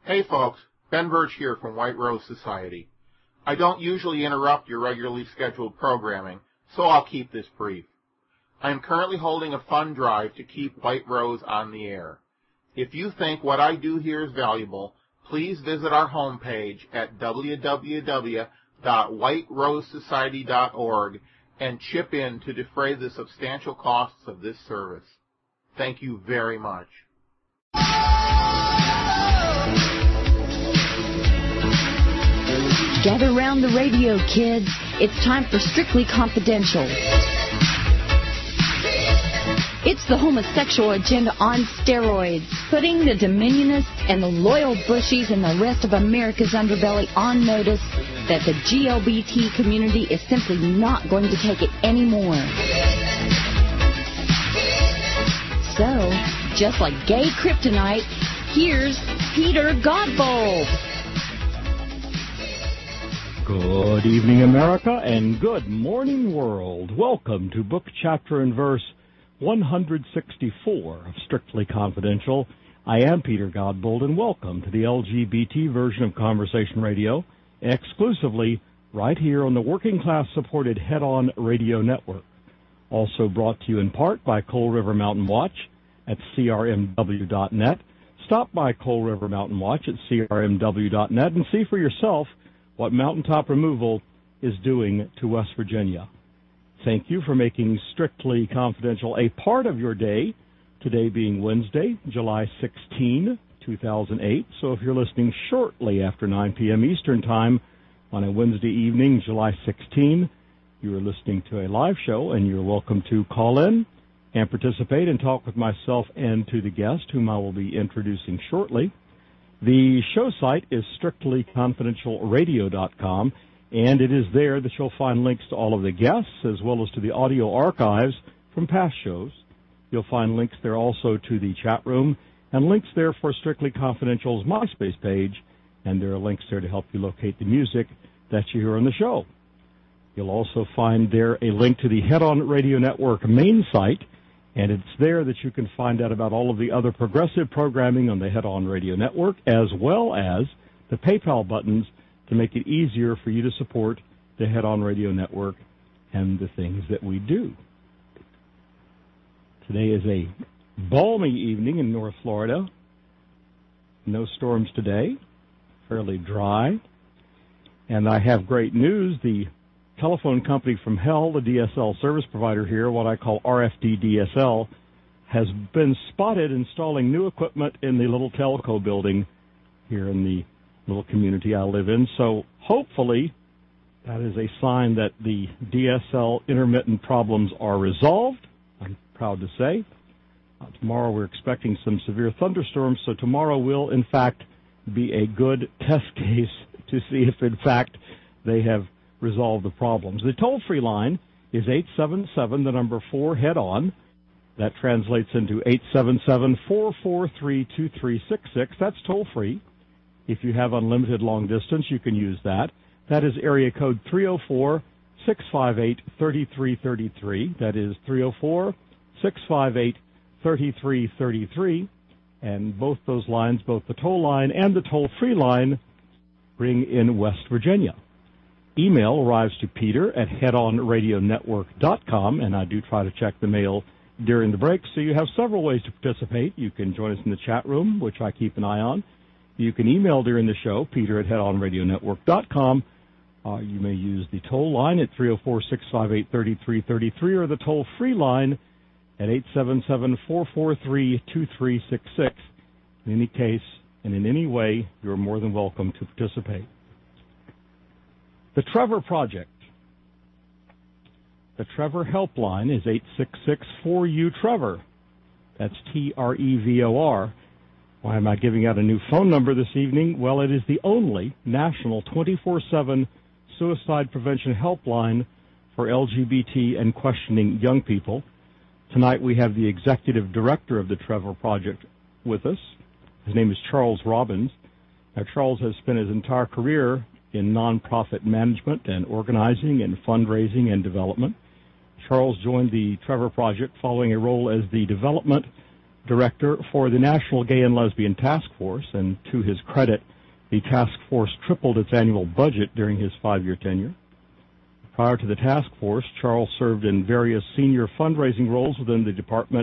Hey folks, Ben Birch here from White Rose Society. I don't usually interrupt your regularly scheduled programming, so I'll keep this brief. I am currently holding a fund drive to keep White Rose on the air. If you think what I do here is valuable, please visit our homepage at www.whiterosesociety.org and chip in to defray the substantial costs of this service. Thank you very much. Gather round the radio, kids. It's time for Strictly Confidential. It's the homosexual agenda on steroids, putting the Dominionists and the loyal Bushies and the rest of America's underbelly on notice that the GLBT community is simply not going to take it anymore. So, just like gay kryptonite, here's Peter Godbold. Good evening, America, and good morning, world. Welcome to Book, Chapter, and Verse 164 of Strictly Confidential. I am Peter Godbold, and welcome to the LGBT version of Conversation Radio, exclusively right here on the working-class-supported Head On Radio Network. Also brought to you in part by Coal River Mountain Watch at crmw.net. Stop by Coal River Mountain Watch at crmw.net and see for yourself what mountaintop removal is doing to West Virginia. Thank you for making Strictly Confidential a part of your day, today being Wednesday, July 16, 2008. So if you're listening shortly after 9 p.m. Eastern Time on a Wednesday evening, July 16, you are listening to a live show, and you're welcome to call in and participate and talk with myself and to the guest, whom I will be introducing shortly. The show site is strictlyconfidentialradio.com, and it is there that you'll find links to all of the guests as well as to the audio archives from past shows. You'll find links there also to the chat room and links there for Strictly Confidential's MySpace page, and there are links there to help you locate the music that you hear on the show. You'll also find there a link to the Head On Radio Network main site, and it's there that you can find out about all of the other progressive programming on the Head On Radio Network, as well as the PayPal buttons to make it easier for you to support the Head On Radio Network and the things that we do. Today is a balmy evening in North Florida. No storms today, fairly dry. And I have great news. The telephone company from hell, the DSL service provider here, what I call RFD DSL, has been spotted installing new equipment in the little telco building here in the little community I live in. So hopefully that is a sign that the DSL intermittent problems are resolved, I'm proud to say. Tomorrow we're expecting some severe thunderstorms, so tomorrow will, in fact, be a good test case to see if, in fact, they have resolve the problems. The toll-free line is 877, the number 4, head on. That translates into 877-443-2366. That's toll-free. If you have unlimited long distance, you can use that. That is area code 304-658-3333. That is 304-658-3333. And both those lines, both the toll line and the toll-free line, ring in West Virginia. Email arrives to Peter at headonradionetwork.com, and I do try to check the mail during the break, so you have several ways to participate. You can join us in the chat room, which I keep an eye on. You can email during the show, Peter at headonradionetwork.com. You may use the toll line at 304-658-3333 or the toll-free line at 877-443-2366. In any case and in any way, you're more than welcome to participate. The Trevor Project. The Trevor Helpline is 866-4U-TREVOR. That's Trevor. Why am I giving out a new phone number this evening? Well, it is the only national 24/7 suicide prevention helpline for LGBT and questioning young people. Tonight we have the executive director of the Trevor Project with us. His name is Charles Robbins. Now, Charles has spent his entire career in nonprofit management and organizing and fundraising and development. Charles joined the Trevor Project following a role as the development director for the National Gay and Lesbian Task Force, and to his credit, the task force tripled its annual budget during his 5-year tenure. Prior to the task force, Charles served in various senior fundraising roles within the development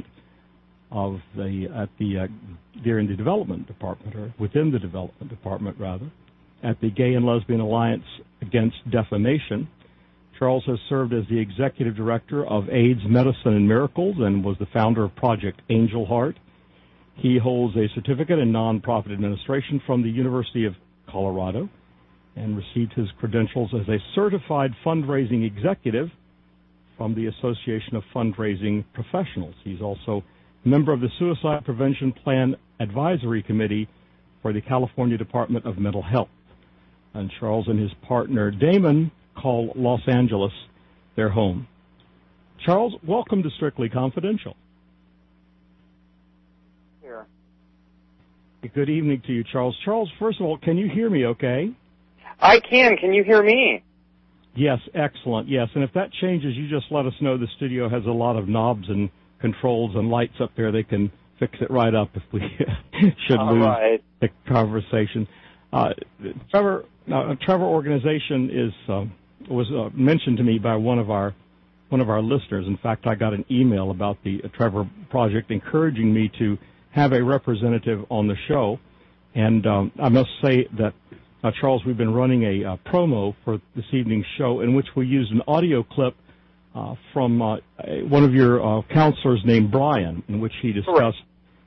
department, at the Gay and Lesbian Alliance Against Defamation. Charles has served as the executive director of AIDS Medicine and Miracles and was the founder of Project Angel Heart. He holds a certificate in nonprofit administration from the University of Colorado and received his credentials as a certified fundraising executive from the Association of Fundraising Professionals. He's also a member of the Suicide Prevention Plan Advisory Committee for the California Department of Mental Health. And Charles and his partner Damon call Los Angeles their home. Charles, welcome to Strictly Confidential. Here. Good evening to you, Charles. Charles, first of all, can you hear me okay? I can. Can you hear me? Yes, excellent. Yes, and if that changes, you just let us know. The studio has a lot of knobs and controls and lights up there. They can fix it right up if we should lose the conversation. Trevor Organization was mentioned to me by one of our listeners. In fact, I got an email about the Trevor Project encouraging me to have a representative on the show. And I must say that, Charles, we've been running a promo for this evening's show in which we used an audio clip from one of your counselors named Brian, in which he discussed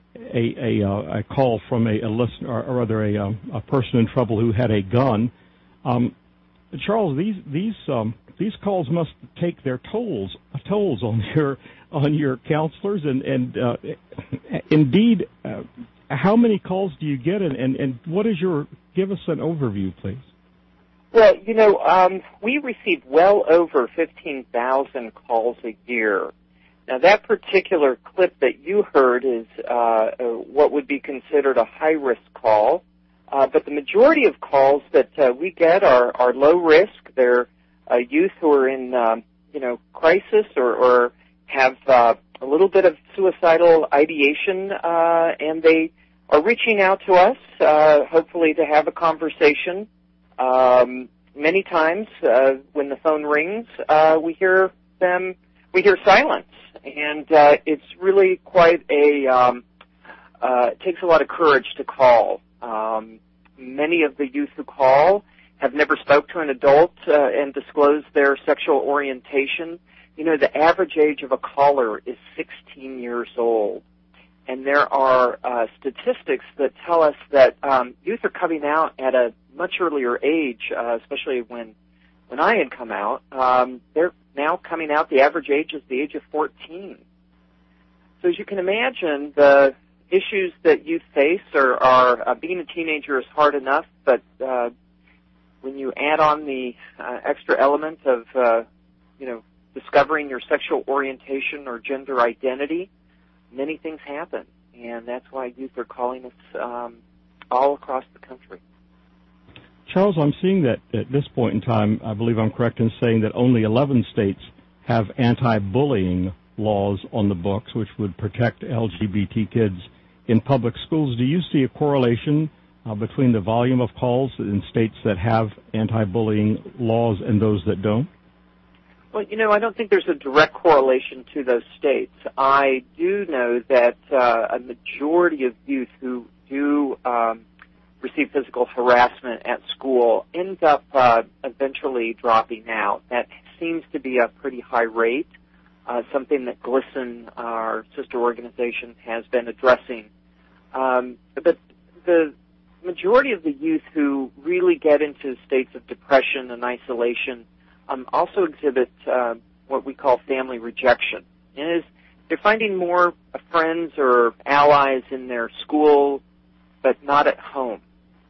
a call from a listener, or rather a person in trouble who had a gun. Charles, these calls must take their tolls on your counselors, and indeed, how many calls do you get, and what is give us an overview, please? Well, we receive well over 15,000 calls a year. Now, that particular clip that you heard is what would be considered a high-risk call, but the majority of calls that we get are low risk. They're youth who are in, crisis or have a little bit of suicidal ideation, and they are reaching out to us, hopefully to have a conversation. Many times when the phone rings, we hear silence, and it's really quite it takes a lot of courage to call. Many of the youth who call have never spoke to an adult and disclosed their sexual orientation. The average age of a caller is 16 years old. And there are statistics that tell us that youth are coming out at a much earlier age, especially when I had come out. They're now coming out, the average age is the age of 14. So as you can imagine, the issues that youth face are being a teenager is hard enough, but when you add on the extra element of, discovering your sexual orientation or gender identity, many things happen, and that's why youth are calling us all across the country. Charles, I'm seeing that at this point in time, I believe I'm correct in saying that only 11 states have anti-bullying laws on the books, which would protect LGBT kids in public schools. Do you see a correlation between the volume of calls in states that have anti-bullying laws and those that don't? Well, I don't think there's a direct correlation to those states. I do know that a majority of youth who do receive physical harassment at school end up eventually dropping out. That seems to be a pretty high rate, something that GLSEN, our sister organization, has been addressing. But the majority of the youth who really get into states of depression and isolation also exhibit what we call family rejection. And they're finding more friends or allies in their school, but not at home.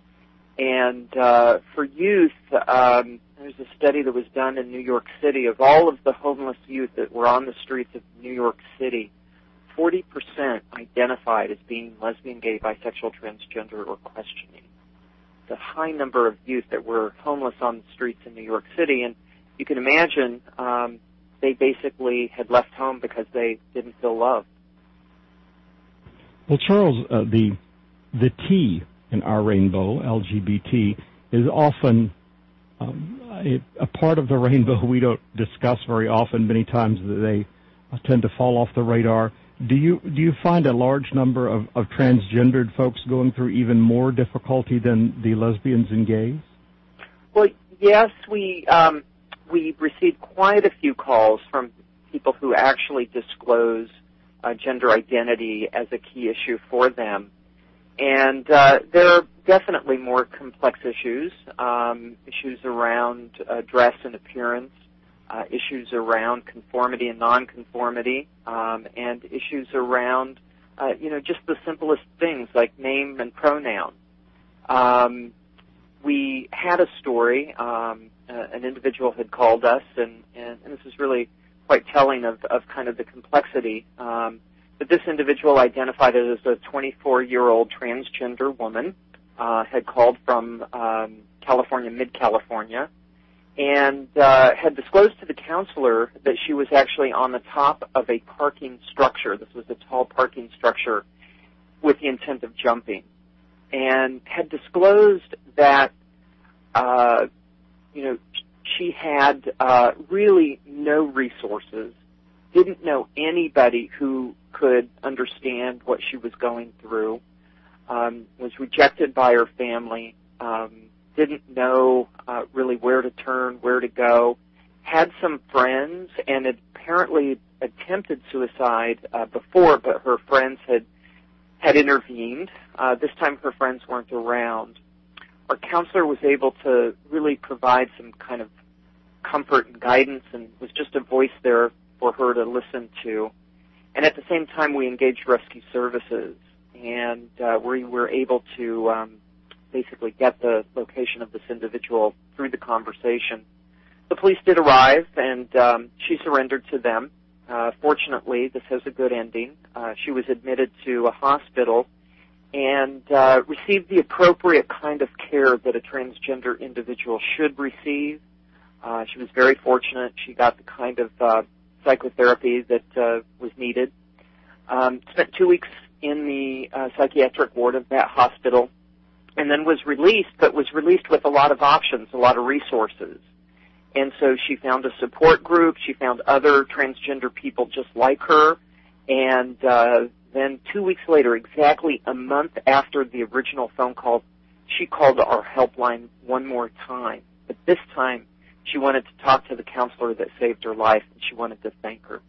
And for youth, there's a study that was done in New York City of all of the homeless youth that were on the streets of New York City. 40% identified as being lesbian, gay, bisexual, transgender, or questioning. It's a high number of youth that were homeless on the streets in New York City, and you can imagine they basically had left home because they didn't feel loved. Well, Charles, the T in our rainbow, LGBT, is often a part of the rainbow we don't discuss very often. Many times they tend to fall off the radar. Do you find a large number of transgendered folks going through even more difficulty than the lesbians and gays? Well, yes, we received quite a few calls from people who actually disclose gender identity as a key issue for them. And there are definitely more complex issues, issues around dress and appearance, issues around conformity and nonconformity, and issues around, just the simplest things like name and pronoun. We had a story, an individual had called us, and this is really quite telling of kind of the complexity. But this individual identified as a 24-year-old transgender woman, had called from California, mid-California, and had disclosed to the counselor that she was actually on the top of a parking structure. This was a tall parking structure with the intent of jumping, and had disclosed that, she had really no resources, didn't know anybody who could understand what she was going through, was rejected by her family, didn't know really where to turn, where to go, had some friends, and had apparently attempted suicide before, but her friends had intervened. This time her friends weren't around. Our counselor was able to really provide some kind of comfort and guidance, and was just a voice there for her to listen to. And at the same time, we engaged rescue services, and we were able to basically get the location of this individual through the conversation. The police did arrive, and she surrendered to them. Fortunately, this has a good ending. She was admitted to a hospital and received the appropriate kind of care that a transgender individual should receive. She was very fortunate. She got the kind of psychotherapy that was needed. Spent 2 weeks in the psychiatric ward of that hospital, and then was released, but was released with a lot of options, a lot of resources. And so she found a support group. She found other transgender people just like her. And then 2 weeks later, exactly a month after the original phone call, she called our helpline one more time. But this time, she wanted to talk to the counselor that saved her life, and she wanted to thank her.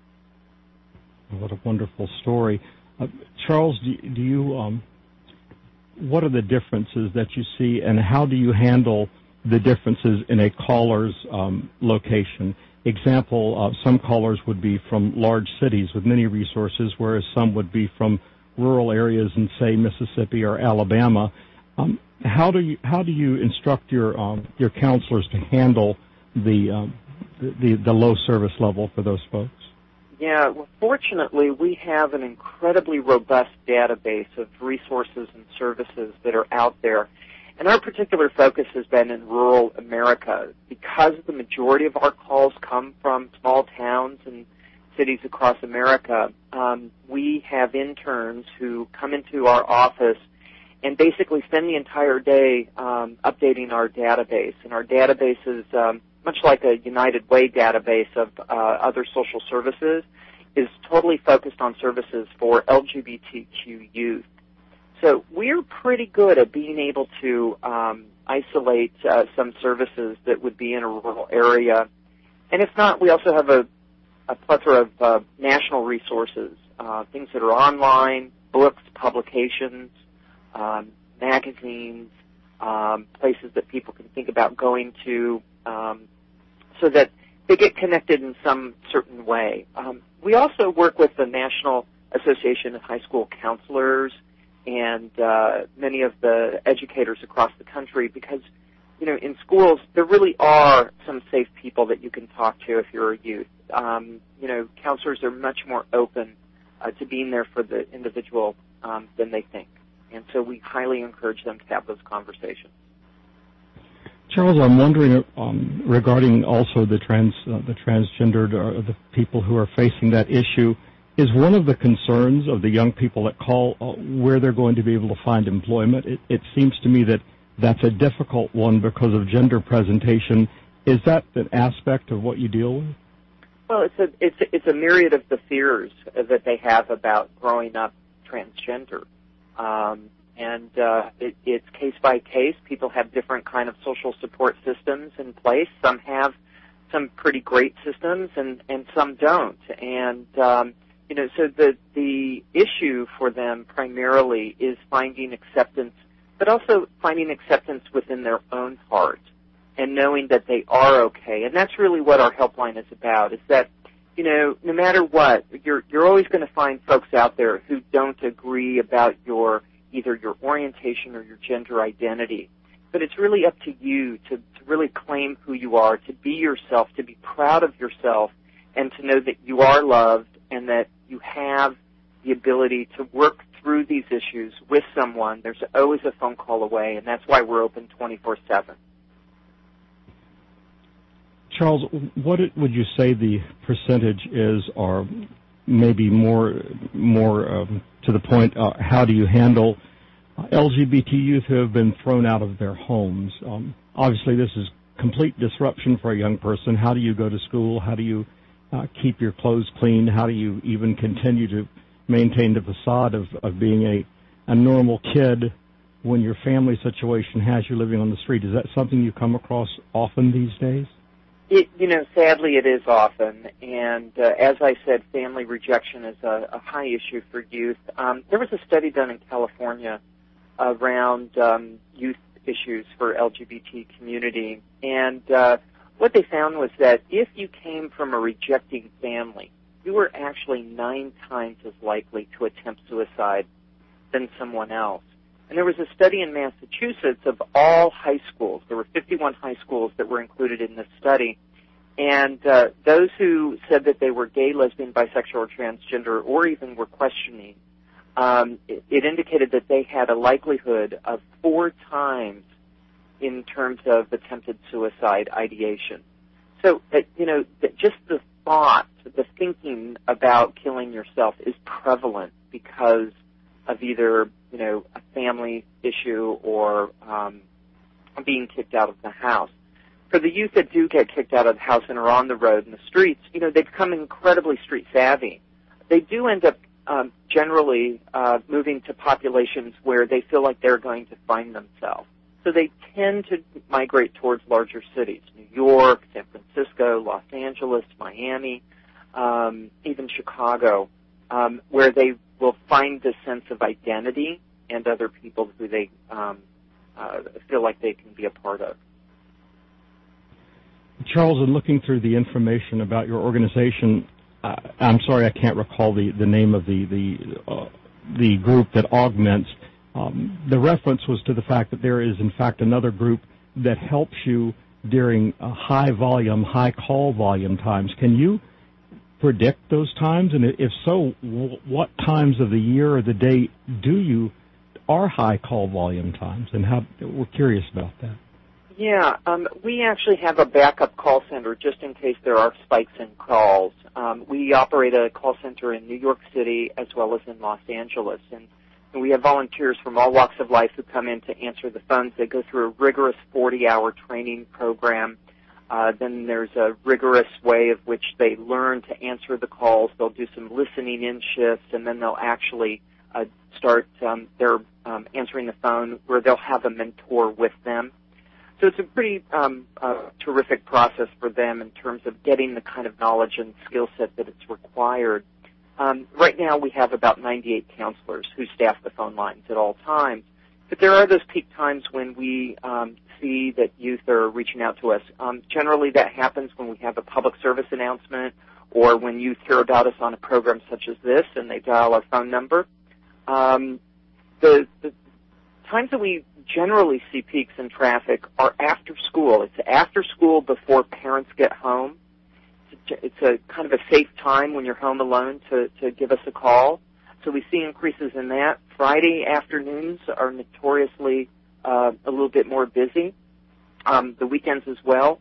What a wonderful story. Charles, do you what are the differences that you see, and how do you handle the differences in a caller's location? Example, some callers would be from large cities with many resources, whereas some would be from rural areas in, say, Mississippi or Alabama. How do you instruct your counselors to handle the low service level for those folks? Yeah, well, fortunately, we have an incredibly robust database of resources and services that are out there. And our particular focus has been in rural America. Because the majority of our calls come from small towns and cities across America, we have interns who come into our office and basically spend the entire day updating our database. And our database is much like a United Way database of other social services, is totally focused on services for LGBTQ youth. So we're pretty good at being able to isolate some services that would be in a rural area. And if not, we also have a plethora of national resources, things that are online, books, publications, magazines, places that people can think about going to, so that they get connected in some certain way. We also work with the National Association of High School Counselors and many of the educators across the country, because, in schools there really are some safe people that you can talk to if you're a youth. Counselors are much more open to being there for the individual than they think. And so we highly encourage them to have those conversations. Charles, I'm wondering regarding also the transgendered or the people who are facing that issue, is one of the concerns of the young people that call where they're going to be able to find employment. It seems to me that that's a difficult one because of gender presentation. Is that an aspect of what you deal with? Well, it's a myriad of the fears that they have about growing up transgender. It's case by case. People have different kind of social support systems in place. Some have some pretty great systems, and some don't. And so the issue for them primarily is finding acceptance, but also finding acceptance within their own heart and knowing that they are okay. And that's really what our helpline is about, is that, no matter what, you're always going to find folks out there who don't agree about either your orientation or your gender identity. But it's really up to you to really claim who you are, to be yourself, to be proud of yourself, and to know that you are loved and that you have the ability to work through these issues with someone. There's always a phone call away, and that's why we're open 24/7. Charles, what would you say the percentage is, or maybe more to the point, how do you handle LGBT youth who have been thrown out of their homes? Obviously, this is complete disruption for a young person. How do you go to school? How do you keep your clothes clean? How do you even continue to maintain the facade of being a normal kid when your family situation has you living on the street? Is that something you come across often these days? Sadly it is often, and as I said, family rejection is a high issue for youth. There was a study done in California around youth issues for LGBT community, and what they found was that if you came from a rejecting family, you were actually 9 times as likely to attempt suicide than someone else. And there was a study in Massachusetts of all high schools. There were 51 high schools that were included in this study. And those who said that they were gay, lesbian, bisexual, or transgender, or even were questioning, it indicated that they had a likelihood of 4 times in terms of attempted suicide ideation. So, just the thought, the thinking about killing yourself is prevalent because of either a family issue or being kicked out of the house. For the youth that do get kicked out of the house and are on the road and the streets, they become incredibly street savvy. They do end up generally moving to populations where they feel like they're going to find themselves. So they tend to migrate towards larger cities, New York, San Francisco, Los Angeles, Miami, even Chicago, where they will find this sense of identity and other people who they feel like they can be a part of. Charles, in looking through the information about your organization, I'm sorry I can't recall the name of the group that augments. The reference was to the fact that there is, in fact, another group that helps you during high call volume times. Can you predict those times? And if so, what times of the year or the day are high call volume times? And we're curious about that. Yeah, we actually have a backup call center just in case there are spikes in calls. We operate a call center in New York City as well as in Los Angeles, and we have volunteers from all walks of life who come in to answer the phones. They go through a rigorous 40-hour training program. Then there's a rigorous way of which they learn to answer the calls. They'll do some listening in shifts, and then they'll actually start their answering the phone where they'll have a mentor with them. So it's a pretty terrific process for them in terms of getting the kind of knowledge and skill set that it's required. Right now we have about 98 counselors who staff the phone lines at all times. But there are those peak times when we see that youth are reaching out to us. Generally that happens when we have a public service announcement or when youth hear about us on a program such as this and they dial our phone number. The times that we generally see peaks in traffic are after school. It's after school before parents get home. It's a kind of a safe time when you're home alone to give us a call. So we see increases in that. Friday afternoons are notoriously a little bit more busy. The weekends as well.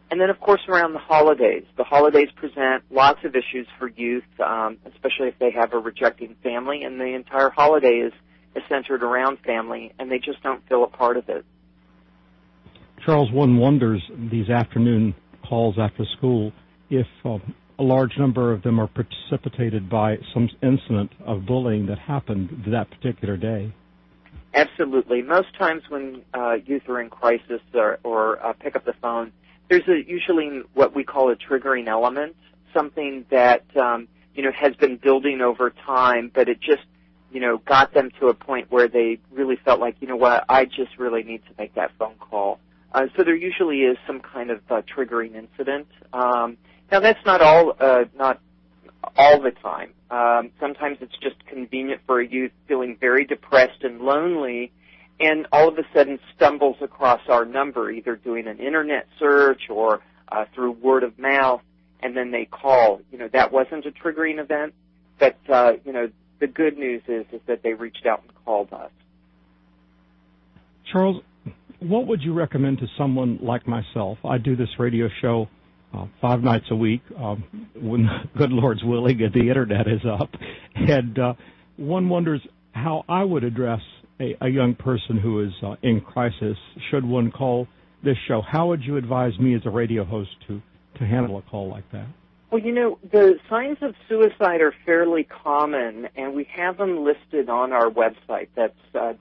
And then, of course, around the holidays. The holidays present lots of issues for youth, especially if they have a rejecting family, and the entire holiday is centered around family, and they just don't feel a part of it. Charles, one wonders these afternoon calls after school if a large number of them are precipitated by some incident of bullying that happened that particular day. Absolutely. Most times when youth are in crisis or pick up the phone, there's usually what we call a triggering element, something that has been building over time, but it just got them to a point where they really felt like, I just really need to make that phone call. So there usually is some kind of triggering incident. Now that's not all the time. Sometimes it's just convenient for a youth feeling very depressed and lonely, and all of a sudden stumbles across our number, either doing an internet search or through word of mouth, and then they call. That wasn't a triggering event, but the good news is that they reached out and called us. Charles, what would you recommend to someone like myself? I do this radio show 5 nights a week when, good Lord's willing, and the internet is up. And one wonders how I would address a young person who is in crisis should one call this show. How would you advise me as a radio host to handle a call like that? Well, the signs of suicide are fairly common, and we have them listed on our website. That's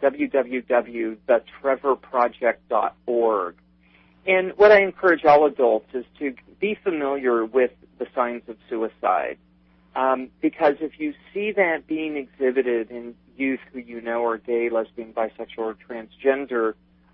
www.thetrevorproject.org. And what I encourage all adults is to be familiar with the signs of suicide, because if you see that being exhibited in youth who are gay, lesbian, bisexual, or transgender,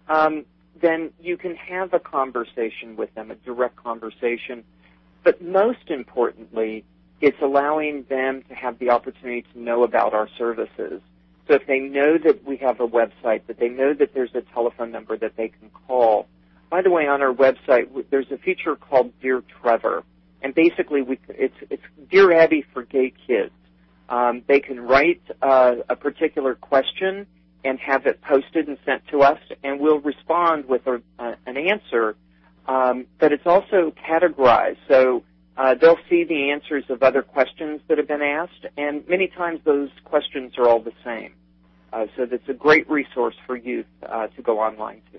then you can have a conversation with them, a direct conversation. But most importantly, it's allowing them to have the opportunity to know about our services. So if they know that we have a website, that they know that there's a telephone number that they can call. By the way, on our website, there's a feature called Dear Trevor. And basically, it's Dear Abby for gay kids. They can write a particular question and have it posted and sent to us, and we'll respond with an answer. But it's also categorized, so they'll see the answers of other questions that have been asked, and many times those questions are all the same. So that's a great resource for youth to go online to.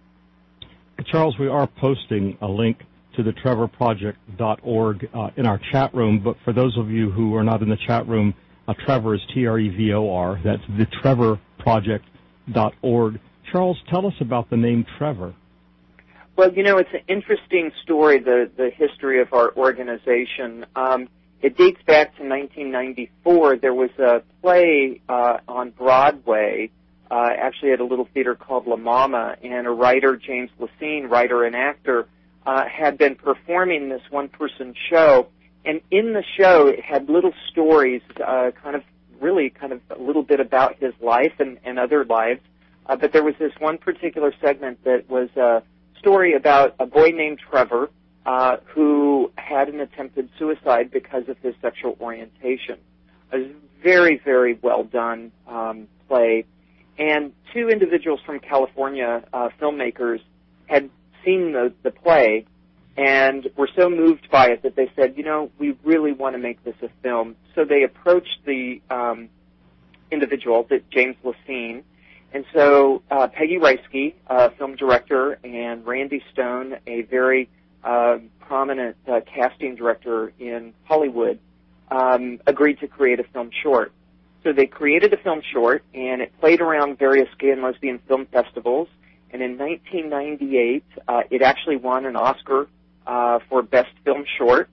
Charles, we are posting a link to the TrevorProject.org in our chat room, but for those of you who are not in the chat room, Trevor is Trevor. That's the TrevorProject.org. Charles, tell us about the name Trevor. Well, it's an interesting story, the history of our organization. It dates back to 1994. There was a play on Broadway, actually at a little theater called La Mama, and a writer, James Lacine, writer and actor, had been performing this one-person show. And in the show, it had little stories, kind of a little bit about his life and other lives. But there was this one particular segment that was a story about a boy named Trevor who had an attempted suicide because of his sexual orientation. It was a very, very well done play. And two individuals from California, filmmakers, had seen the play and were so moved by it that they said, we really want to make this a film. So they approached the individual, James Lacine. And so Peggy Reisky, a film director, and Randy Stone, a very prominent casting director in Hollywood, agreed to create a film short. So they created a film short, and it played around various gay and lesbian film festivals. And in 1998, it actually won an Oscar for Best Film Short.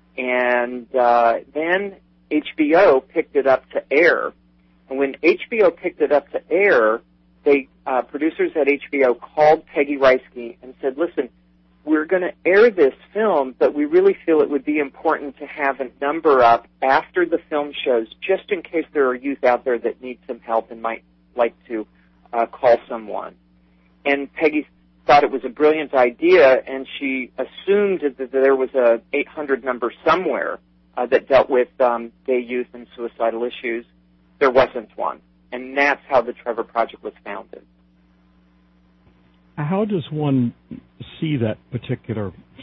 And then HBO picked it up to air. And when HBO picked it up to air, producers at HBO called Peggy Reisky and said, listen, we're going to air this film, but we really feel it would be important to have a number up after the film shows, just in case there are youth out there that need some help and might like to call someone. And Peggy thought it was a brilliant idea, and she assumed that there was a 800 number somewhere that dealt with gay youth and suicidal issues. There wasn't one. And that's how the Trevor Project was founded. How does one see that particular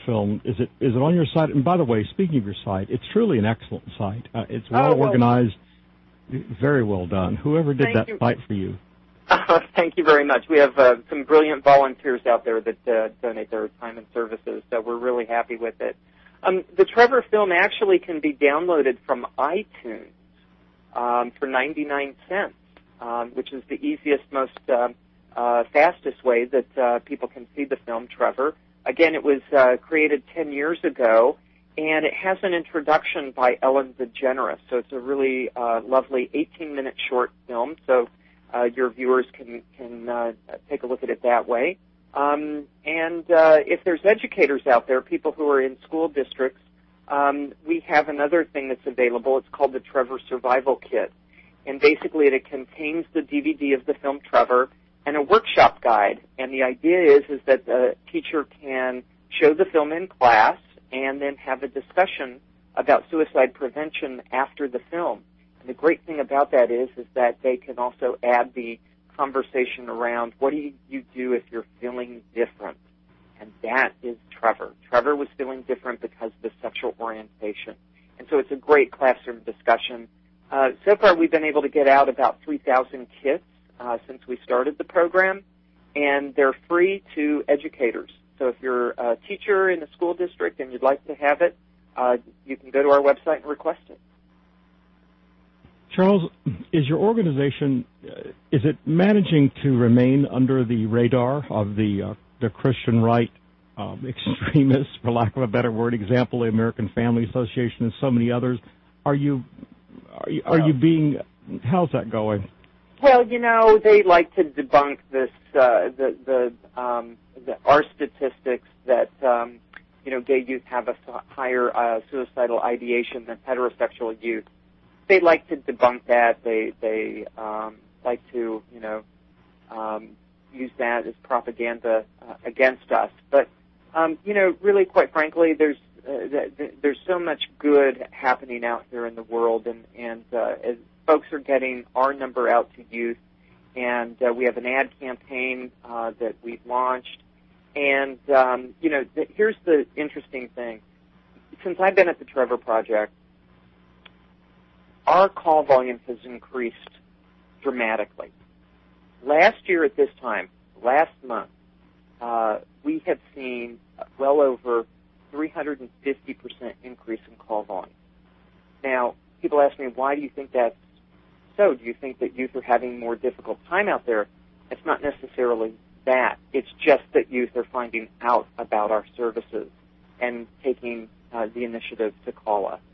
film. Is it on your site? And by the way, speaking of your site, it's truly an excellent site. It's well organized, very well done. Whoever did that site for you. Thank you very much. We have some brilliant volunteers out there that donate their time and services, so we're really happy with it. The Trevor film actually can be downloaded from iTunes for 99 cents, which is the easiest, most fastest way that people can see the film Trevor. Again, it was created 10 years ago, and it has an introduction by Ellen DeGeneres, so it's a really lovely 18-minute short film, so your viewers can take a look at it that way. And if there's educators out there, people who are in school districts, we have another thing that's available. It's called the Trevor Survival Kit. And basically it contains the DVD of the film Trevor and a workshop guide. And the idea is that the teacher can show the film in class and then have a discussion about suicide prevention after the film. And the great thing about that is that they can also add the conversation around what do you do if you're feeling different? And that is Trevor. Trevor was feeling different because of his sexual orientation. And so it's a great classroom discussion. So far we've been able to get out about 3,000 kits since we started the program, and they're free to educators. So if you're a teacher in a school district and you'd like to have it, you can go to our website and request it. Charles, is your organization, is it managing to remain under the radar of the Christian right extremists, for lack of a better word, example, the American Family Association and so many others? Are you being, how's that going? Well, they like to debunk this, our statistics that, gay youth have a higher suicidal ideation than heterosexual youth. They like to debunk that. They like to, use that as propaganda against us. But, really, quite frankly, there's so much good happening out here in the world, and as folks are getting our number out to youth, and we have an ad campaign that we've launched. And, here's the interesting thing. Since I've been at the Trevor Project, our call volume has increased dramatically. Last year at this time, last month, we have seen well over 350% increase in call volume. Now, people ask me, why do you think that's so? Do you think that youth are having more difficult time out there? It's not necessarily that. It's just that youth are finding out about our services and taking the initiative to call us.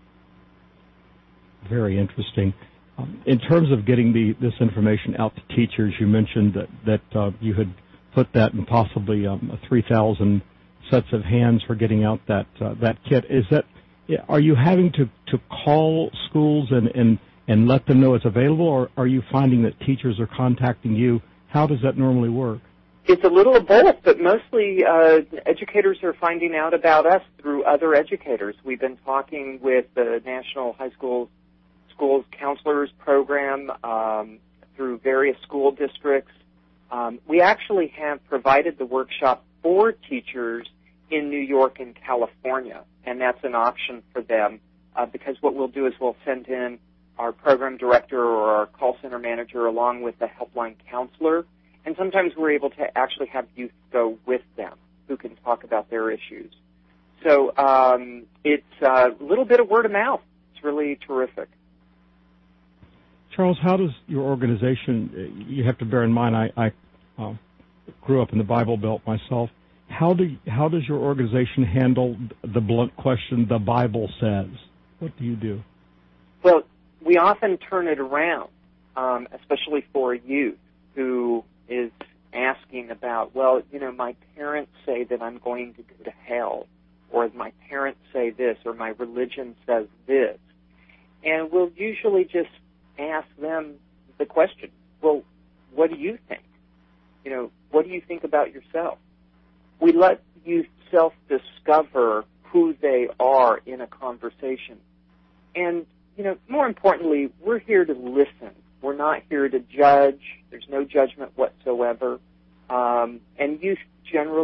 Very interesting. In terms of getting this information out to teachers, you mentioned that you had put that in possibly 3,000 sets of hands for getting out that kit. Are you having to call schools and let them know it's available, or are you finding that teachers are contacting you? How does that normally work? It's a little of both, but mostly educators are finding out about us through other educators. We've been talking with the National High Schools Counselors Program through various school districts. We actually have provided the workshop for teachers in New York and California, and that's an option for them because what we'll do is we'll send in our program director or our call center manager along with the helpline counselor, and sometimes we're able to actually have youth go with them who can talk about their issues. So it's a little bit of word of mouth. It's really terrific. Charles, how does your organization, you have to bear in mind I grew up in the Bible Belt myself, how does your organization handle the blunt question, the Bible says? What do you do? Well, we often turn it around, especially for youth who is asking about, well, my parents say that I'm going to go to hell, or my parents say this, or my religion says this. And we'll usually just ask them the question, well, what do you think? What do you think about yourself? We let youth self-discover who they are in a conversation. And, more importantly, we're here to listen. We're not here to judge. There's no judgment whatsoever. And youth generally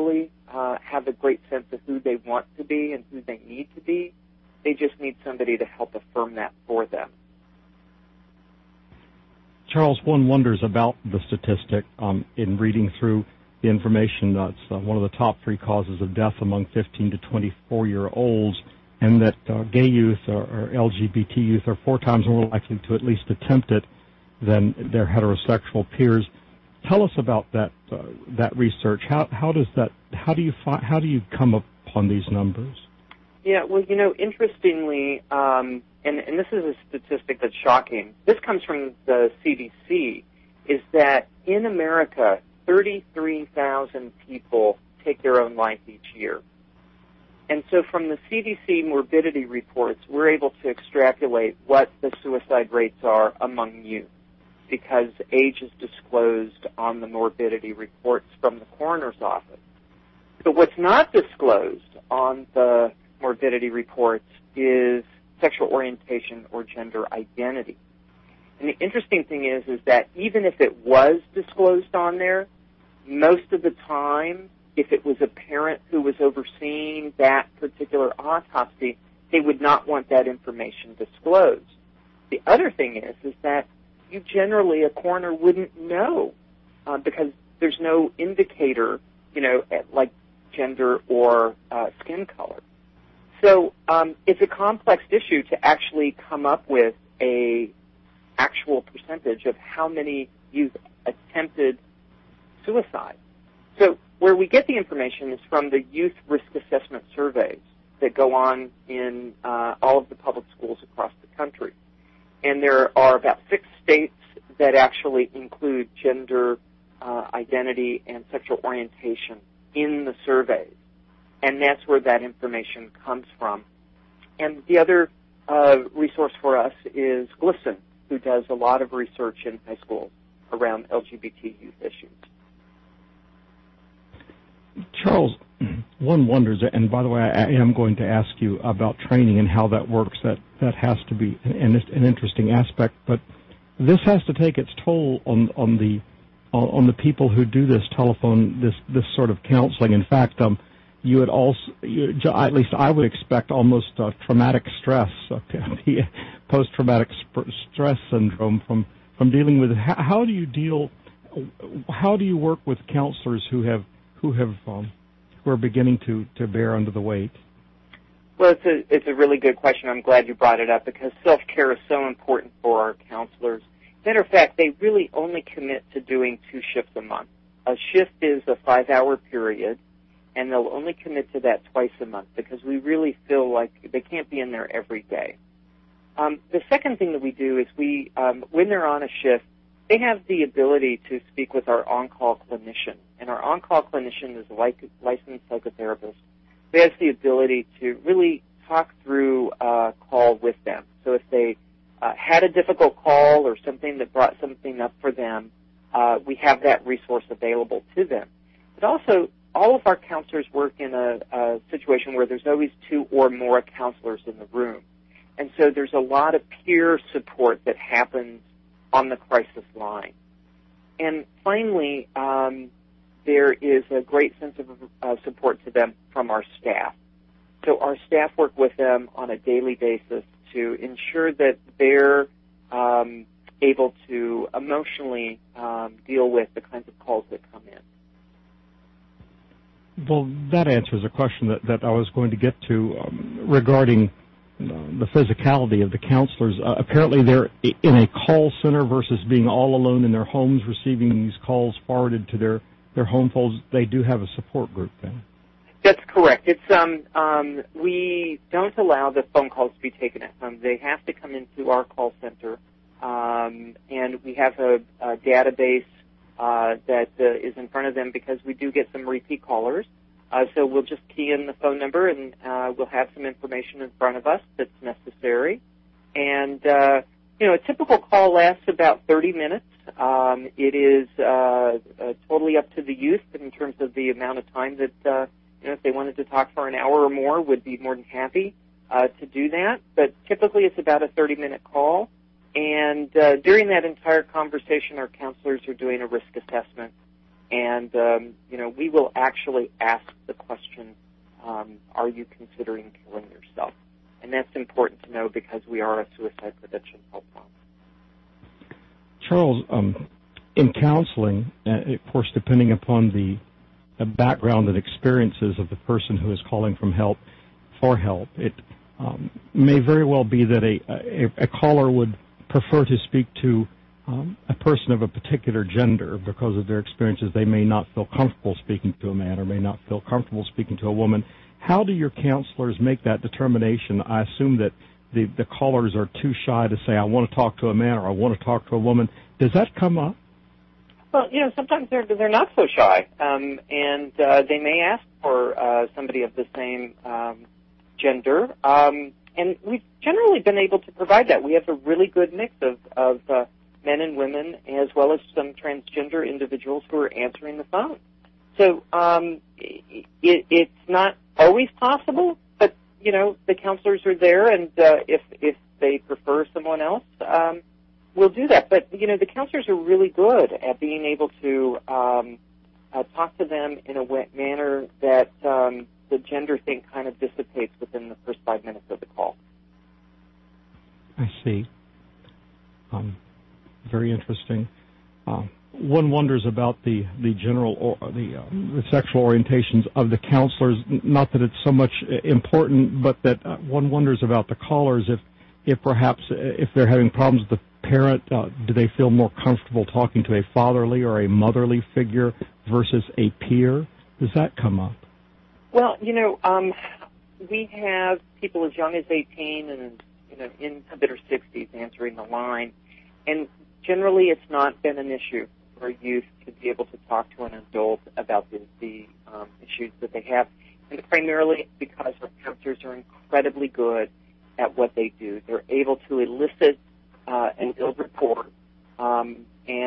have a great sense of who they want to be and who they need to be. They just need somebody to help affirm that for them. Charles, one wonders about the statistic in reading through the information that's one of the top 3 causes of death among 15 to 24-year-olds, and that gay youth or LGBT youth are 4 times more likely to at least attempt it than their heterosexual peers. Tell us about that research. How do you come upon these numbers? Yeah, well, interestingly, and this is a statistic that's shocking. This comes from the CDC, is that in America, 33,000 people take their own life each year. And so from the CDC morbidity reports, we're able to extrapolate what the suicide rates are among youth, because age is disclosed on the morbidity reports from the coroner's office. But what's not disclosed on the morbidity reports is sexual orientation or gender identity. And the interesting thing is that even if it was disclosed on there, most of the time, if it was a parent who was overseeing that particular autopsy, they would not want that information disclosed. The other thing is that you generally, a coroner wouldn't know because there's no indicator, like gender or skin color. So it's a complex issue to actually come up with a actual percentage of how many youth attempted suicide. So where we get the information is from the youth risk assessment surveys that go on in all of the public schools across the country. And there are about 6 states that actually include gender identity and sexual orientation in the surveys. And that's where that information comes from. And the other resource for us is GLSEN, who does a lot of research in high schools around LGBT youth issues. Charles, one wonders, and by the way, I am going to ask you about training and how that works. That has to be an interesting aspect, but this has to take its toll on the people who do this telephone, this sort of counseling. In fact, you would also, at least I would expect, almost traumatic stress, post-traumatic stress syndrome from dealing with it. How do you work with counselors who are beginning to bear under the weight? Well, it's a really good question. I'm glad you brought it up because self-care is so important for our counselors. Matter of fact, they really only commit to doing 2 shifts a month. A shift is a 5-hour period, and they'll only commit to that twice a month because we really feel like they can't be in there every day. The second thing that we do is when they're on a shift, they have the ability to speak with our on-call clinician, and our on-call clinician is a licensed psychotherapist who has the ability to really talk through a call with them. So if they had a difficult call or something that brought something up for them, we have that resource available to them. But also, all of our counselors work in a situation where there's always 2 or more counselors in the room. And so there's a lot of peer support that happens on the crisis line. And finally, there is a great sense of support to them from our staff. So our staff work with them on a daily basis to ensure that they're able to emotionally deal with the kinds of calls that come in. Well, that answers a question that I was going to get to regarding the physicality of the counselors. Apparently they're in a call center versus being all alone in their homes receiving these calls forwarded to their home folds. They do have a support group then. That's correct. It's we don't allow the phone calls to be taken at home. They have to come into our call center, and we have a database that is in front of them because we do get some repeat callers. So we'll just key in the phone number, and we'll have some information in front of us that's necessary. And a typical call lasts about 30 minutes. It is totally up to the youth in terms of the amount of time that if they wanted to talk for an hour or more, would be more than happy to do that. But typically it's about a 30-minute call. And during that entire conversation, our counselors are doing a risk assessment. And, we will actually ask the question, are you considering killing yourself? And that's important to know because we are a suicide prevention helpline. Charles, in counseling, of course, depending upon the background and experiences of the person who is calling for help, it may very well be that a caller would prefer to speak to a person of a particular gender because of their experiences. They may not feel comfortable speaking to a man or may not feel comfortable speaking to a woman. How do your counselors make that determination? I assume that the callers are too shy to say, I want to talk to a man or I want to talk to a woman. Does that come up? Well, sometimes they're not so shy, and they may ask for somebody of the same gender, and we've generally been able to provide that. We have a really good mix of men and women, as well as some transgender individuals who are answering the phone. So it's not always possible, but the counselors are there, and if they prefer someone else, we'll do that. But the counselors are really good at being able to talk to them in a manner that the gender thing kind of dissipates within the first 5 minutes of the call. I see. Very interesting. One wonders about the general the sexual orientations of the counselors. Not that it's so much important, but that one wonders about the callers. If perhaps if they're having problems with the parent, do they feel more comfortable talking to a fatherly or a motherly figure versus a peer? Does that come up? Well, we have people as young as 18 and into their 60s answering the line, and generally it's not been an issue for youth to be able to talk to an adult about the issues that they have, and primarily because our counselors are incredibly good at what they do. They're able to elicit and build rapport, and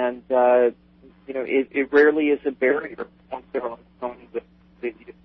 it rarely is a barrier once they're on the phone with you.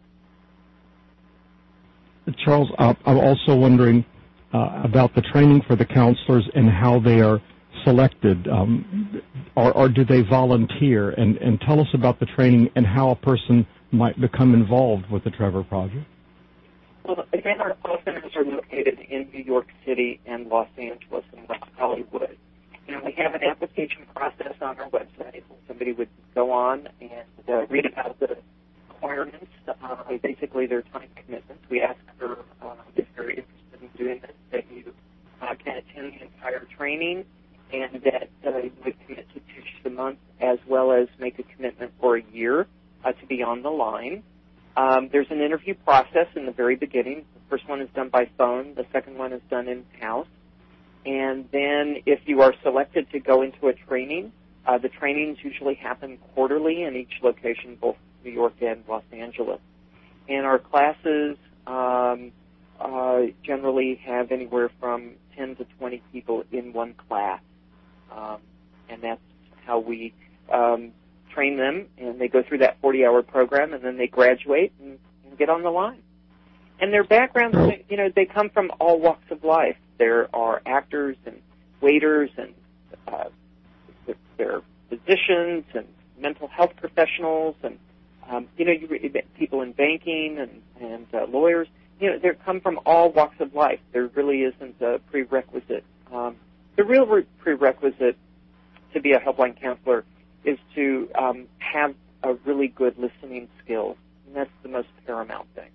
Charles, I'm also wondering about the training for the counselors and how they are selected, or do they volunteer? And tell us about the training and how a person might become involved with the Trevor Project. Well, again, our call centers are located in New York City and Los Angeles and West Hollywood. We have an application process on our website. Somebody would go on and read about the requirements, basically their time commitments. We ask for, if they're interested in doing this, that you can attend the entire training and that you would commit to 2 shifts a month, as well as make a commitment for a year to be on the line. There's an interview process in the very beginning. The first one is done by phone. The second one is done in-house. And then if you are selected to go into a training, the trainings usually happen quarterly in each location, both New York and Los Angeles. And our classes generally have anywhere from 10 to 20 people in one class. And that's how we train them, and they go through that 40-hour program, and then they graduate and get on the line. And their backgrounds, they come from all walks of life. There are actors and waiters and there are physicians and mental health professionals and, people in banking and lawyers. They come from all walks of life. There really isn't a prerequisite. The real prerequisite to be a helpline counselor is to have a really good listening skill, and that's the most paramount thing.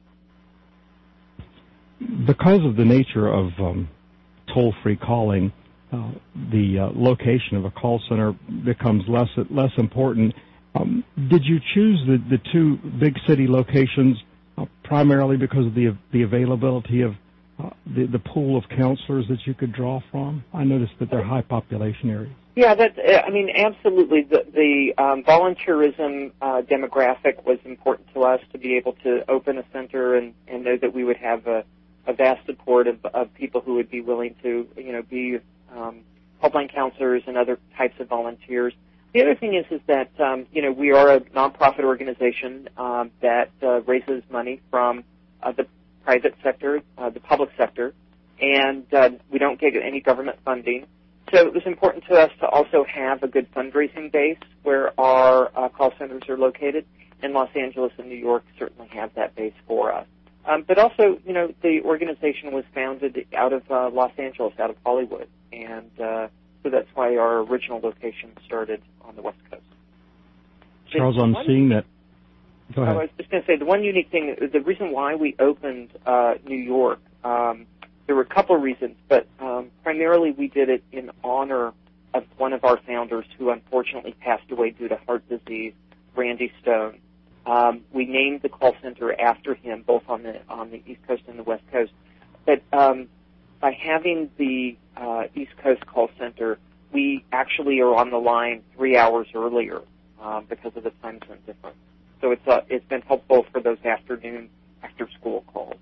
Because of the nature of toll-free calling, the location of a call center becomes less important. Did you choose the 2 big city locations primarily because of the availability of the pool of counselors that you could draw from? I noticed that they're high population areas. Yeah, absolutely. The volunteerism demographic was important to us to be able to open a center and know that we would have a vast support of people who would be willing to, be helpline counselors and other types of volunteers. The other thing is that, we are a nonprofit organization that raises money from the private sector, the public sector, and we don't get any government funding. So it was important to us to also have a good fundraising base where our call centers are located, and Los Angeles and New York certainly have that base for us. But also, the organization was founded out of Los Angeles, out of Hollywood, and so that's why our original location started on the West Coast. Charles, I'm seeing that. Go ahead. I was just going to say, the one unique thing, the reason why we opened New York, there were a couple of reasons, but primarily we did it in honor of one of our founders who unfortunately passed away due to heart disease, Randy Stone. We named the call center after him, both on the East Coast and the West Coast. But by having the East Coast call center, we actually are on the line 3 hours earlier because of the time zone difference. So it's been helpful for those afternoon after-school calls.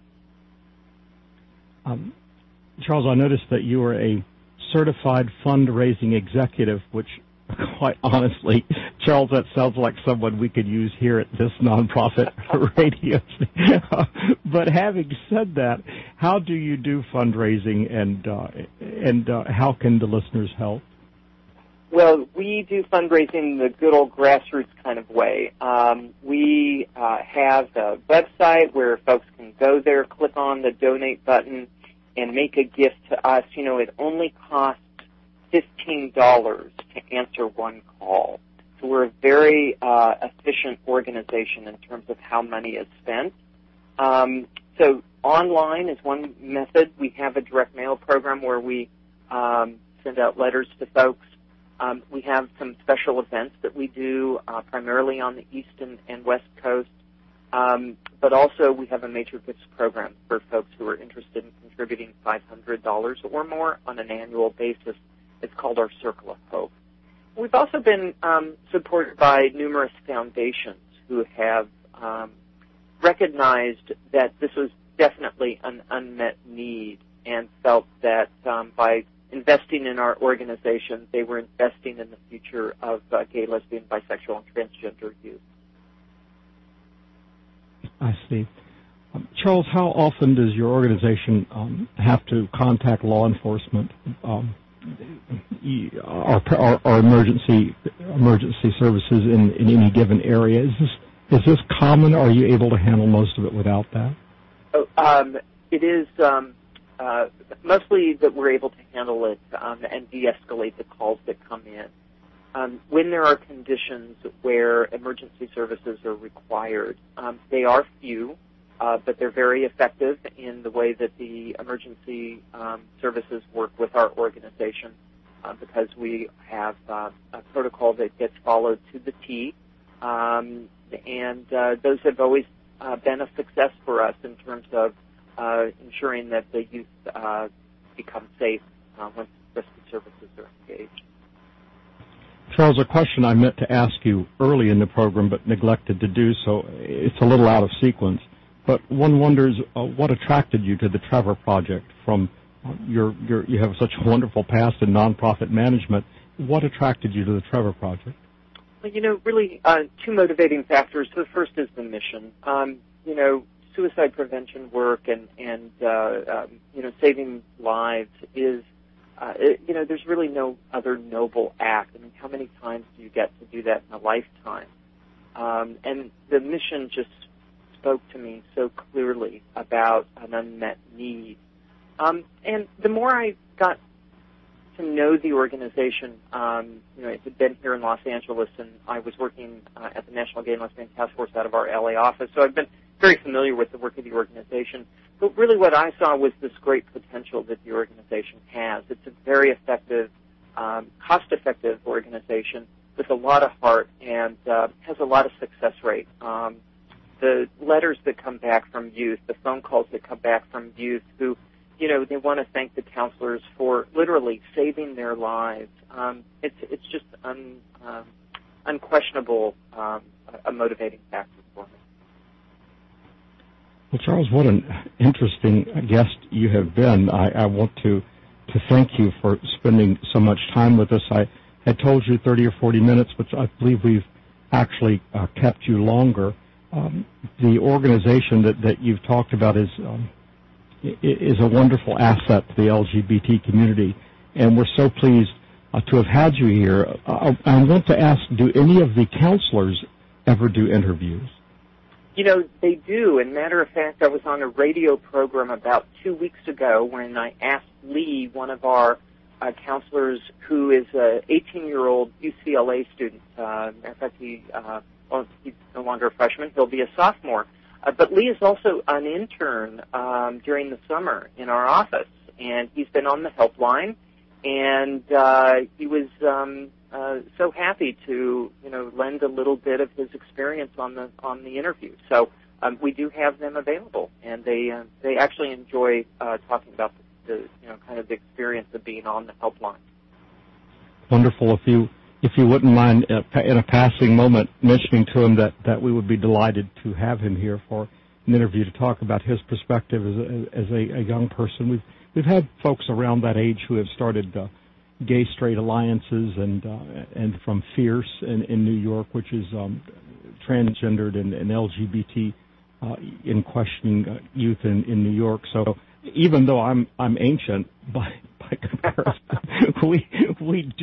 Charles, I noticed that you are a certified fundraising executive, which, quite honestly, Charles, that sounds like someone we could use here at this nonprofit radio. But having said that, how do you do fundraising, and how can the listeners help? Well, we do fundraising the good old grassroots kind of way. We have a website where folks can go there, click on the donate button, and make a gift to us. It only costs $15 to answer one call. So we're a very efficient organization in terms of how money is spent. So online is one method. We have a direct mail program where we send out letters to folks. We have some special events that we do primarily on the East and West Coast. But also we have a major gifts program for folks who are interested in contributing $500 or more on an annual basis. It's called our Circle of Hope. We've also been supported by numerous foundations who have recognized that this was definitely an unmet need and felt that by investing in our organization, they were investing in the future of gay, lesbian, bisexual, and transgender youth. I see. Charles, how often does your organization have to contact law enforcement or emergency services in any given area? Is this common, or are you able to handle most of it without that? It is mostly that we're able to handle it and de-escalate the calls that come in. When there are conditions where emergency services are required, they are few, but they're very effective in the way that the emergency services work with our organization because we have a protocol that gets followed to the T, and those have always been a success for us in terms of ensuring that the youth become safe once rescue services are engaged. Charles, a question I meant to ask you early in the program but neglected to do so. It's a little out of sequence, but one wonders what attracted you to the Trevor Project from you have such a wonderful past in nonprofit management. What attracted you to the Trevor Project? Well, really two motivating factors. The first is the mission. Suicide prevention work and saving lives is there's really no other noble act. I mean, how many times do you get to do that in a lifetime? And the mission just spoke to me so clearly about an unmet need. And the more I got to know the organization, it had been here in Los Angeles, and I was working at the National Gay and Lesbian Task Force out of our LA office, so I've been very familiar with the work of the organization. But really what I saw was this great potential that the organization has. It's a very effective, cost-effective organization with a lot of heart and has a lot of success rate. The letters that come back from youth, the phone calls that come back from youth who, they want to thank the counselors for literally saving their lives. It's just unquestionable a motivating factor for me. Well, Charles, what an interesting guest you have been. I want to thank you for spending so much time with us. I had told you 30 or 40 minutes, but I believe we've actually kept you longer. The organization that you've talked about is a wonderful asset to the LGBT community. and we're so pleased to have had you here. I want to ask, do any of the counselors ever do interviews? You know, they do. And matter of fact, I was on a radio program about 2 weeks ago when I asked Lee, one of our counselors, who is an 18-year-old UCLA student. Matter of fact, he's no longer a freshman. He'll be a sophomore. But Lee is also an intern during the summer in our office, and he's been on the helpline, and he was so happy to, lend a little bit of his experience on the interview. So we do have them available, and they actually enjoy talking about the kind of the experience of being on the helpline. Wonderful. If you wouldn't mind, in a passing moment, mentioning to him that we would be delighted to have him here for an interview to talk about his perspective as a young person. We've had folks around that age who have started gay straight alliances and from Fierce in New York, which is transgendered and LGBT in questioning youth in New York. So even though I'm ancient by comparison, we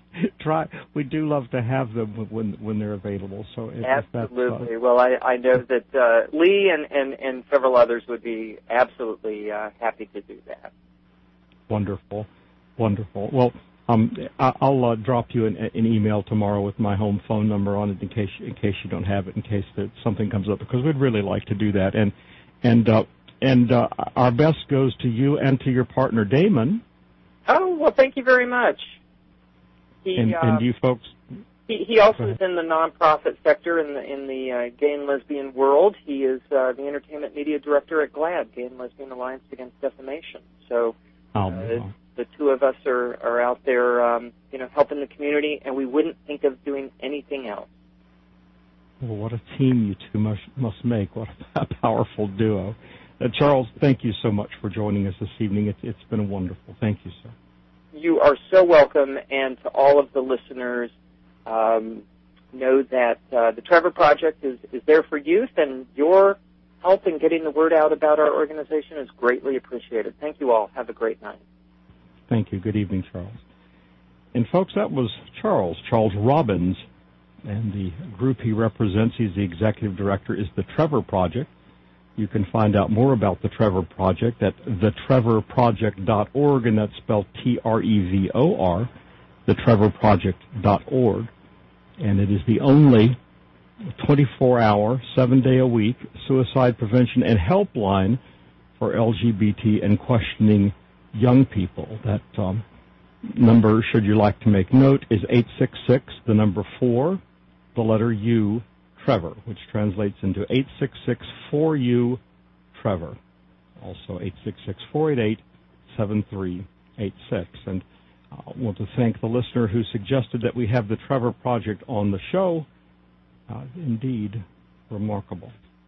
do love to have them when they're available. So absolutely. Well, I know that Lee and several others would be absolutely happy to do that. Wonderful. Well, I'll drop you an email tomorrow with my home phone number on it in case you don't have it, in case that something comes up, because we'd really like to do that. And our best goes to you and to your partner Damon. Oh, well, thank you very much. And you folks. He also is in the nonprofit sector in the gay and lesbian world. He is the entertainment media director at GLAAD, Gay and Lesbian Alliance Against Defamation. So the two of us are out there, helping the community, and we wouldn't think of doing anything else. Well, what a team you two must make. What a powerful duo. Charles, thank you so much for joining us this evening. It's been wonderful. Thank you, sir. You are so welcome, and to all of the listeners, know that the Trevor Project is there for youth, and your help in getting the word out about our organization is greatly appreciated. Thank you all. Have a great night. Thank you. Good evening, Charles. And, folks, that was Charles Robbins, and the group he represents, he's the executive director, is the Trevor Project. You can find out more about the Trevor Project at thetrevorproject.org, and that's spelled TREVOR, thetrevorproject.org. And it is the only 24-hour, 7-day-a-week suicide prevention and helpline for LGBT and questioning young people. That number, should you like to make note, is 866, the number 4, the letter U, Trevor, which translates into 866-4U-TREVOR. Also 866-488-7386. And I want to thank the listener who suggested that we have the Trevor Project on the show. Indeed, remarkable.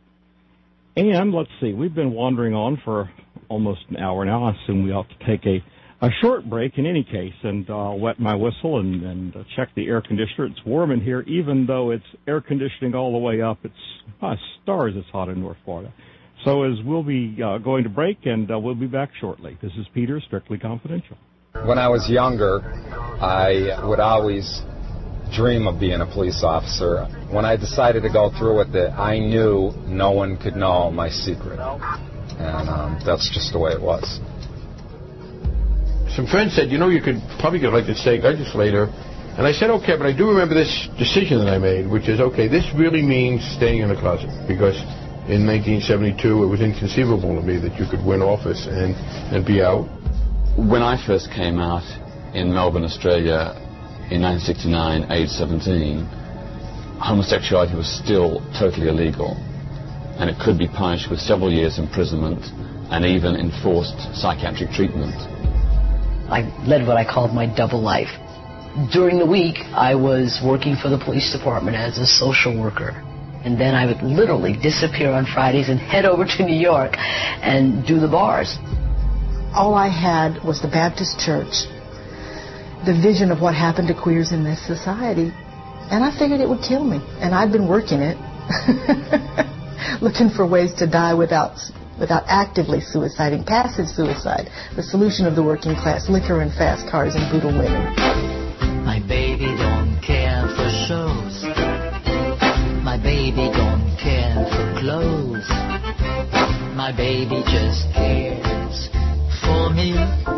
And let's see, we've been wandering on for almost an hour now. I assume we ought to take a short break in any case and wet my whistle and check the air conditioner. It's warm in here, even though it's air conditioning all the way up. It's stars, it's hot in North Florida. So as we'll be going to break, and we'll be back shortly. This is Peter, Strictly Confidential. When I was younger, I would always dream of being a police officer. When I decided to go through with it, I knew no one could know my secret. And that's just the way it was. Some friends said, you could probably get elected state legislator. And I said, okay, but I do remember this decision that I made, which is, okay, this really means staying in the closet. Because in 1972, it was inconceivable to me that you could win office and be out. When I first came out in Melbourne, Australia, in 1969, age 17, homosexuality was still totally illegal. And it could be punished with several years imprisonment and even enforced psychiatric treatment. I led what I called my double life. During the week, I was working for the police department as a social worker. And then I would literally disappear on Fridays and head over to New York and do the bars. All I had was the Baptist church, the vision of what happened to queers in this society. And I figured it would kill me. And I'd been working it, looking for ways to die without without actively suiciding, passive suicide, the solution of the working class, liquor and fast cars and brutal women. My baby don't care for shows. My baby don't care for clothes. My baby just cares for me.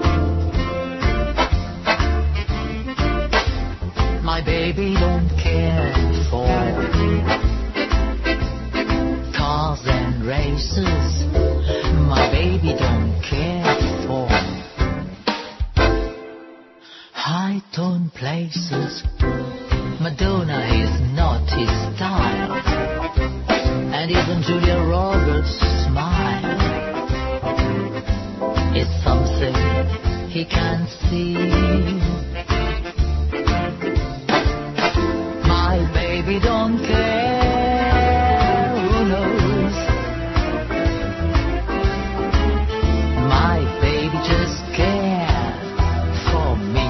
My baby don't care for cars and races. My baby don't care for high-tone places. Madonna is not his style, and even Julia Roberts' smile is something he can't see. My baby don't care, who knows? My baby just cares for me.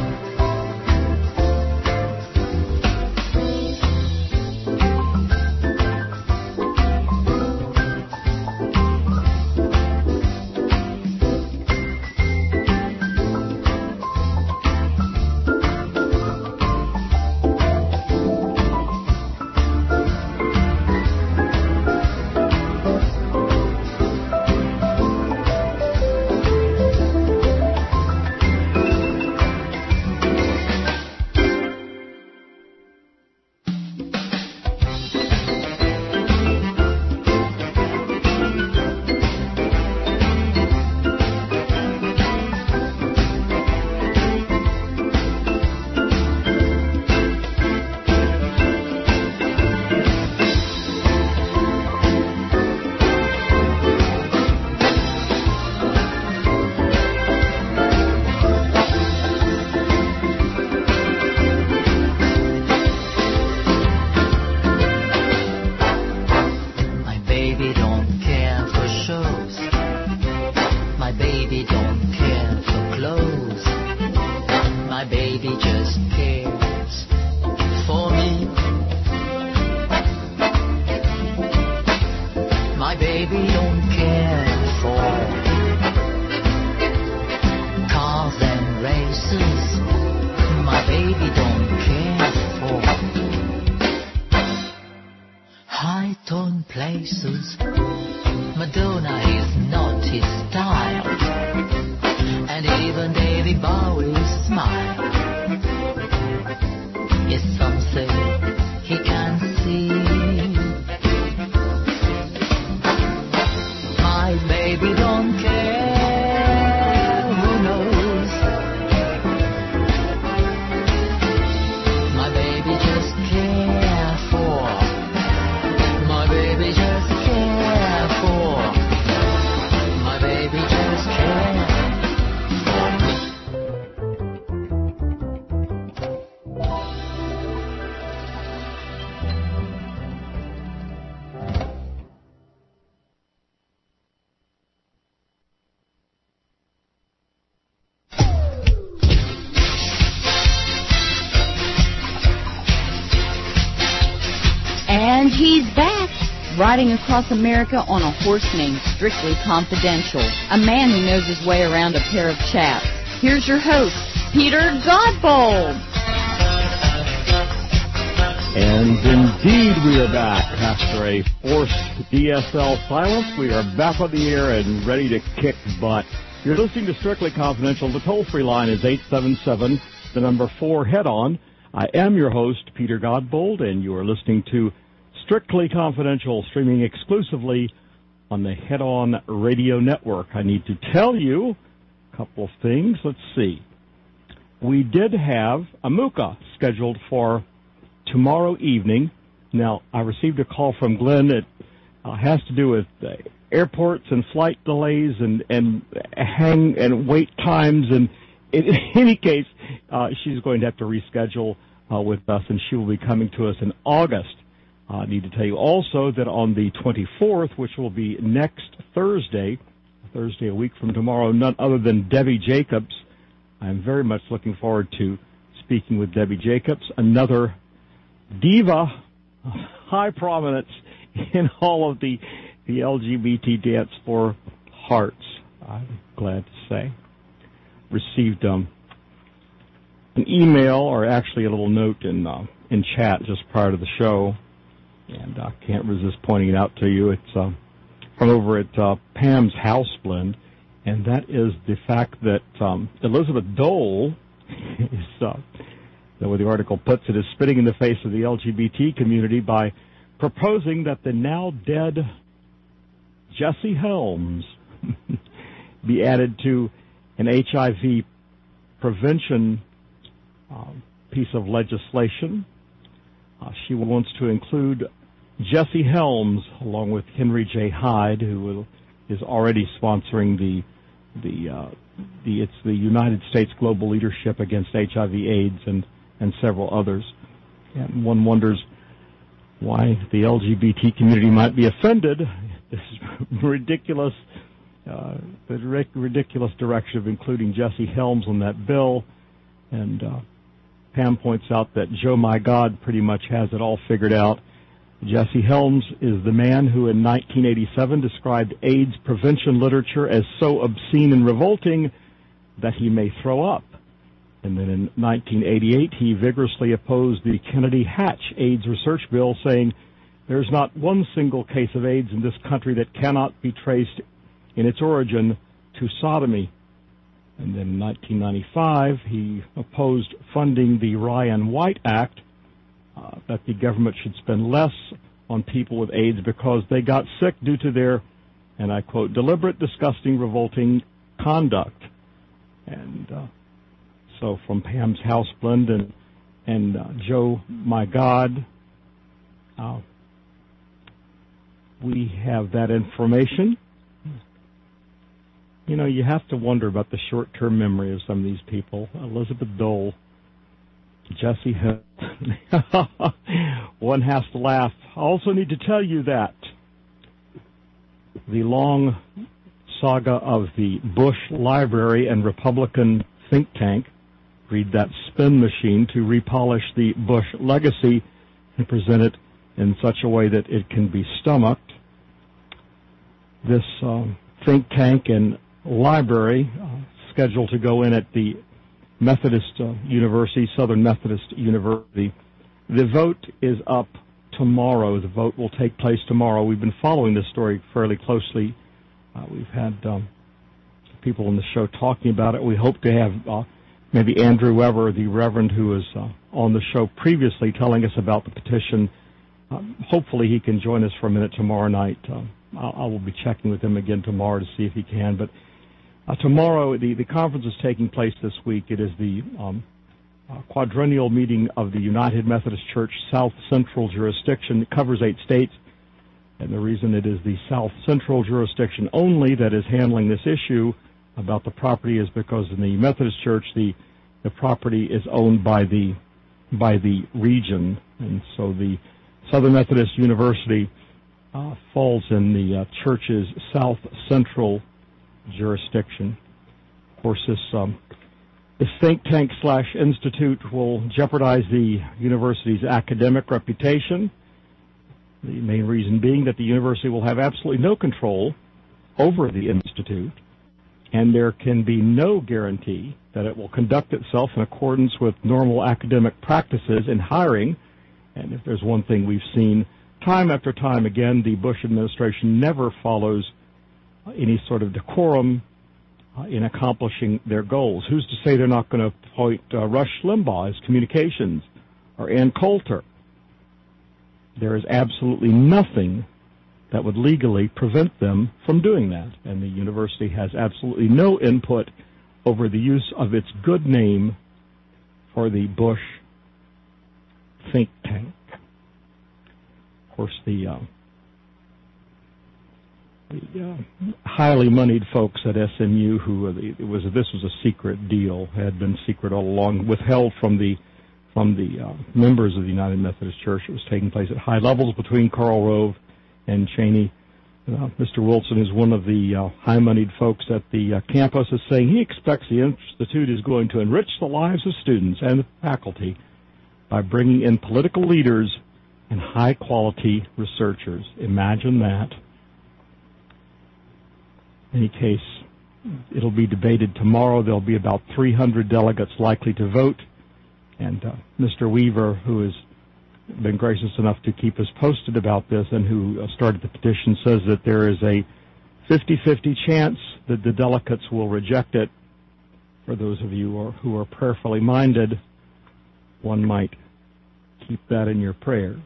He's back, riding across America on a horse named Strictly Confidential, a man who knows his way around a pair of chaps. Here's your host, Peter Godbold. And indeed we are back. After a forced DSL silence, we are back on the air and ready to kick butt. You're listening to Strictly Confidential. The toll-free line is 877, the number 4, head-on. I am your host, Peter Godbold, and you are listening to Strictly Confidential, streaming exclusively on the Head On Radio Network. I need to tell you a couple of things. Let's see. We did have a MUCA scheduled for tomorrow evening. Now, I received a call from Glenn. It has to do with airports and flight delays and hang and wait times. And in any case, she's going to have to reschedule with us, and she will be coming to us in August. I need to tell you also that on the 24th, which will be next Thursday a week from tomorrow, none other than Debbie Jacobs. I'm very much looking forward to speaking with Debbie Jacobs, another diva, high prominence in all of the the LGBT Dance for Hearts, I'm glad to say, received an email, or actually a little note in chat just prior to the show, and I can't resist pointing it out to you. It's from over at Pam's House Blend, and that is the fact that Elizabeth Dole is, the way the article puts it, is spitting in the face of the LGBT community by proposing that the now dead Jesse Helms be added to an HIV prevention piece of legislation. She wants to include Jesse Helms along with Henry J. Hyde, who is already sponsoring it's the United States Global Leadership Against HIV/AIDS and several others. And one wonders why the LGBT community might be offended. This ridiculous direction of including Jesse Helms on that bill. And Pam points out that Joe My God pretty much has it all figured out. Jesse Helms is the man who in 1987 described AIDS prevention literature as so obscene and revolting that he may throw up. And then in 1988, he vigorously opposed the Kennedy-Hatch AIDS research bill, saying, "There's not one single case of AIDS in this country that cannot be traced in its origin to sodomy." And then in 1995, he opposed funding the Ryan White Act, that the government should spend less on people with AIDS because they got sick due to their, and I quote, "deliberate, disgusting, revolting conduct." And so from Pam's House Blend and Joe My God, we have that information. You know, you have to wonder about the short-term memory of some of these people. Elizabeth Dole, Jesse Helms. One has to laugh. I also need to tell you that the long saga of the Bush Library and Republican think tank, read that spin machine, to repolish the Bush legacy and present it in such a way that it can be stomached. This think tank and library scheduled to go in at the Methodist University, Southern Methodist University. The vote is up tomorrow. The vote will take place tomorrow. We've been following this story fairly closely. We've had people on the show talking about it. We hope to have maybe Andrew Weber, the Reverend who was on the show previously, telling us about the petition. Hopefully he can join us for a minute tomorrow night. I will be checking with him again tomorrow to see if he can. But tomorrow, the conference is taking place this week. It is the quadrennial meeting of the United Methodist Church South Central Jurisdiction. It covers 8 states, and the reason it is the South Central Jurisdiction only that is handling this issue about the property is because in the Methodist Church, the property is owned by the region, and so the Southern Methodist University falls in the church's South Central jurisdiction. Of course, this think tank / institute will jeopardize the university's academic reputation. The main reason being that the university will have absolutely no control over the institute, and there can be no guarantee that it will conduct itself in accordance with normal academic practices in hiring. And if there's one thing we've seen time after time again, the Bush administration never follows any sort of decorum in accomplishing their goals. Who's to say they're not going to appoint Rush Limbaugh as communications or Ann Coulter? There is absolutely nothing that would legally prevent them from doing that, and the university has absolutely no input over the use of its good name for the Bush think tank. Of course, the highly moneyed folks at SMU, this was a secret deal, had been secret all along, withheld from the members of the United Methodist Church. It was taking place at high levels between Karl Rove and Cheney. Mr. Wilson is one of the high-moneyed folks at the campus, is saying he expects the Institute is going to enrich the lives of students and the faculty by bringing in political leaders and high-quality researchers. Imagine that. In any case, it'll be debated tomorrow. There'll be about 300 delegates likely to vote. And Mr. Weaver, who has been gracious enough to keep us posted about this and who started the petition, says that there is a 50-50 chance that the delegates will reject it. For those of you who are prayerfully minded, one might keep that in your prayers.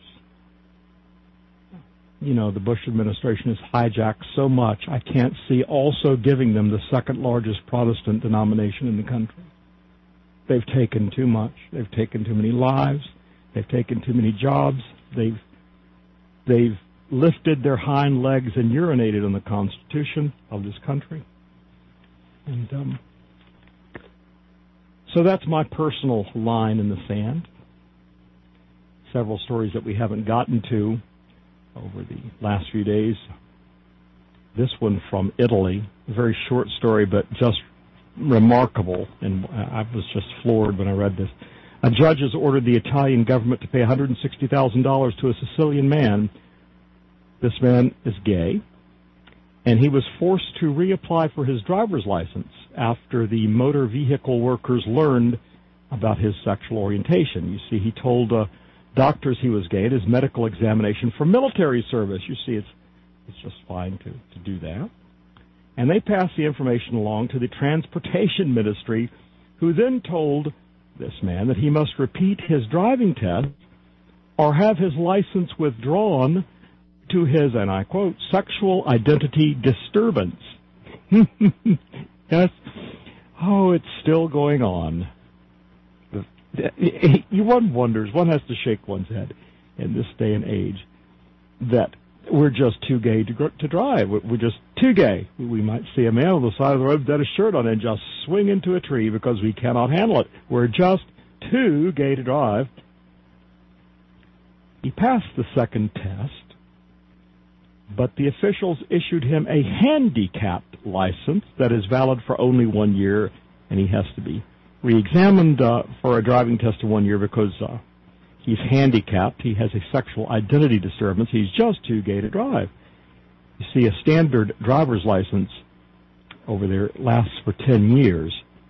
You know, the Bush administration has hijacked so much, I can't see also giving them the second largest Protestant denomination in the country. They've taken too much. They've taken too many lives. They've taken too many jobs. They've lifted their hind legs and urinated on the Constitution of this country. And so that's my personal line in the sand. Several stories that we haven't gotten to over the last few days. This one from Italy, a very short story, but just remarkable, and I was just floored when I read this. A judge has ordered the Italian government to pay $160,000 to a Sicilian man. This man is gay, and he was forced to reapply for his driver's license after the motor vehicle workers learned about his sexual orientation. You see, he told doctors he was gay at his medical examination for military service. You see, it's just fine to do that. And they passed the information along to the Transportation Ministry, who then told this man that he must repeat his driving test or have his license withdrawn to his, and I quote, sexual identity disturbance. Yes. Oh, it's still going on. One wonders, one has to shake one's head in this day and age that we're just too gay to drive. We're just too gay. We might see a man on the side of the road without a shirt on and just swing into a tree because we cannot handle it. We're just too gay to drive. He passed the second test, but the officials issued him a handicapped license that is valid for only 1 year, and he has to be re-examined for a driving test in 1 year because he's handicapped. He has a sexual identity disturbance. He's just too gay to drive. You see, a standard driver's license over there lasts for 10 years.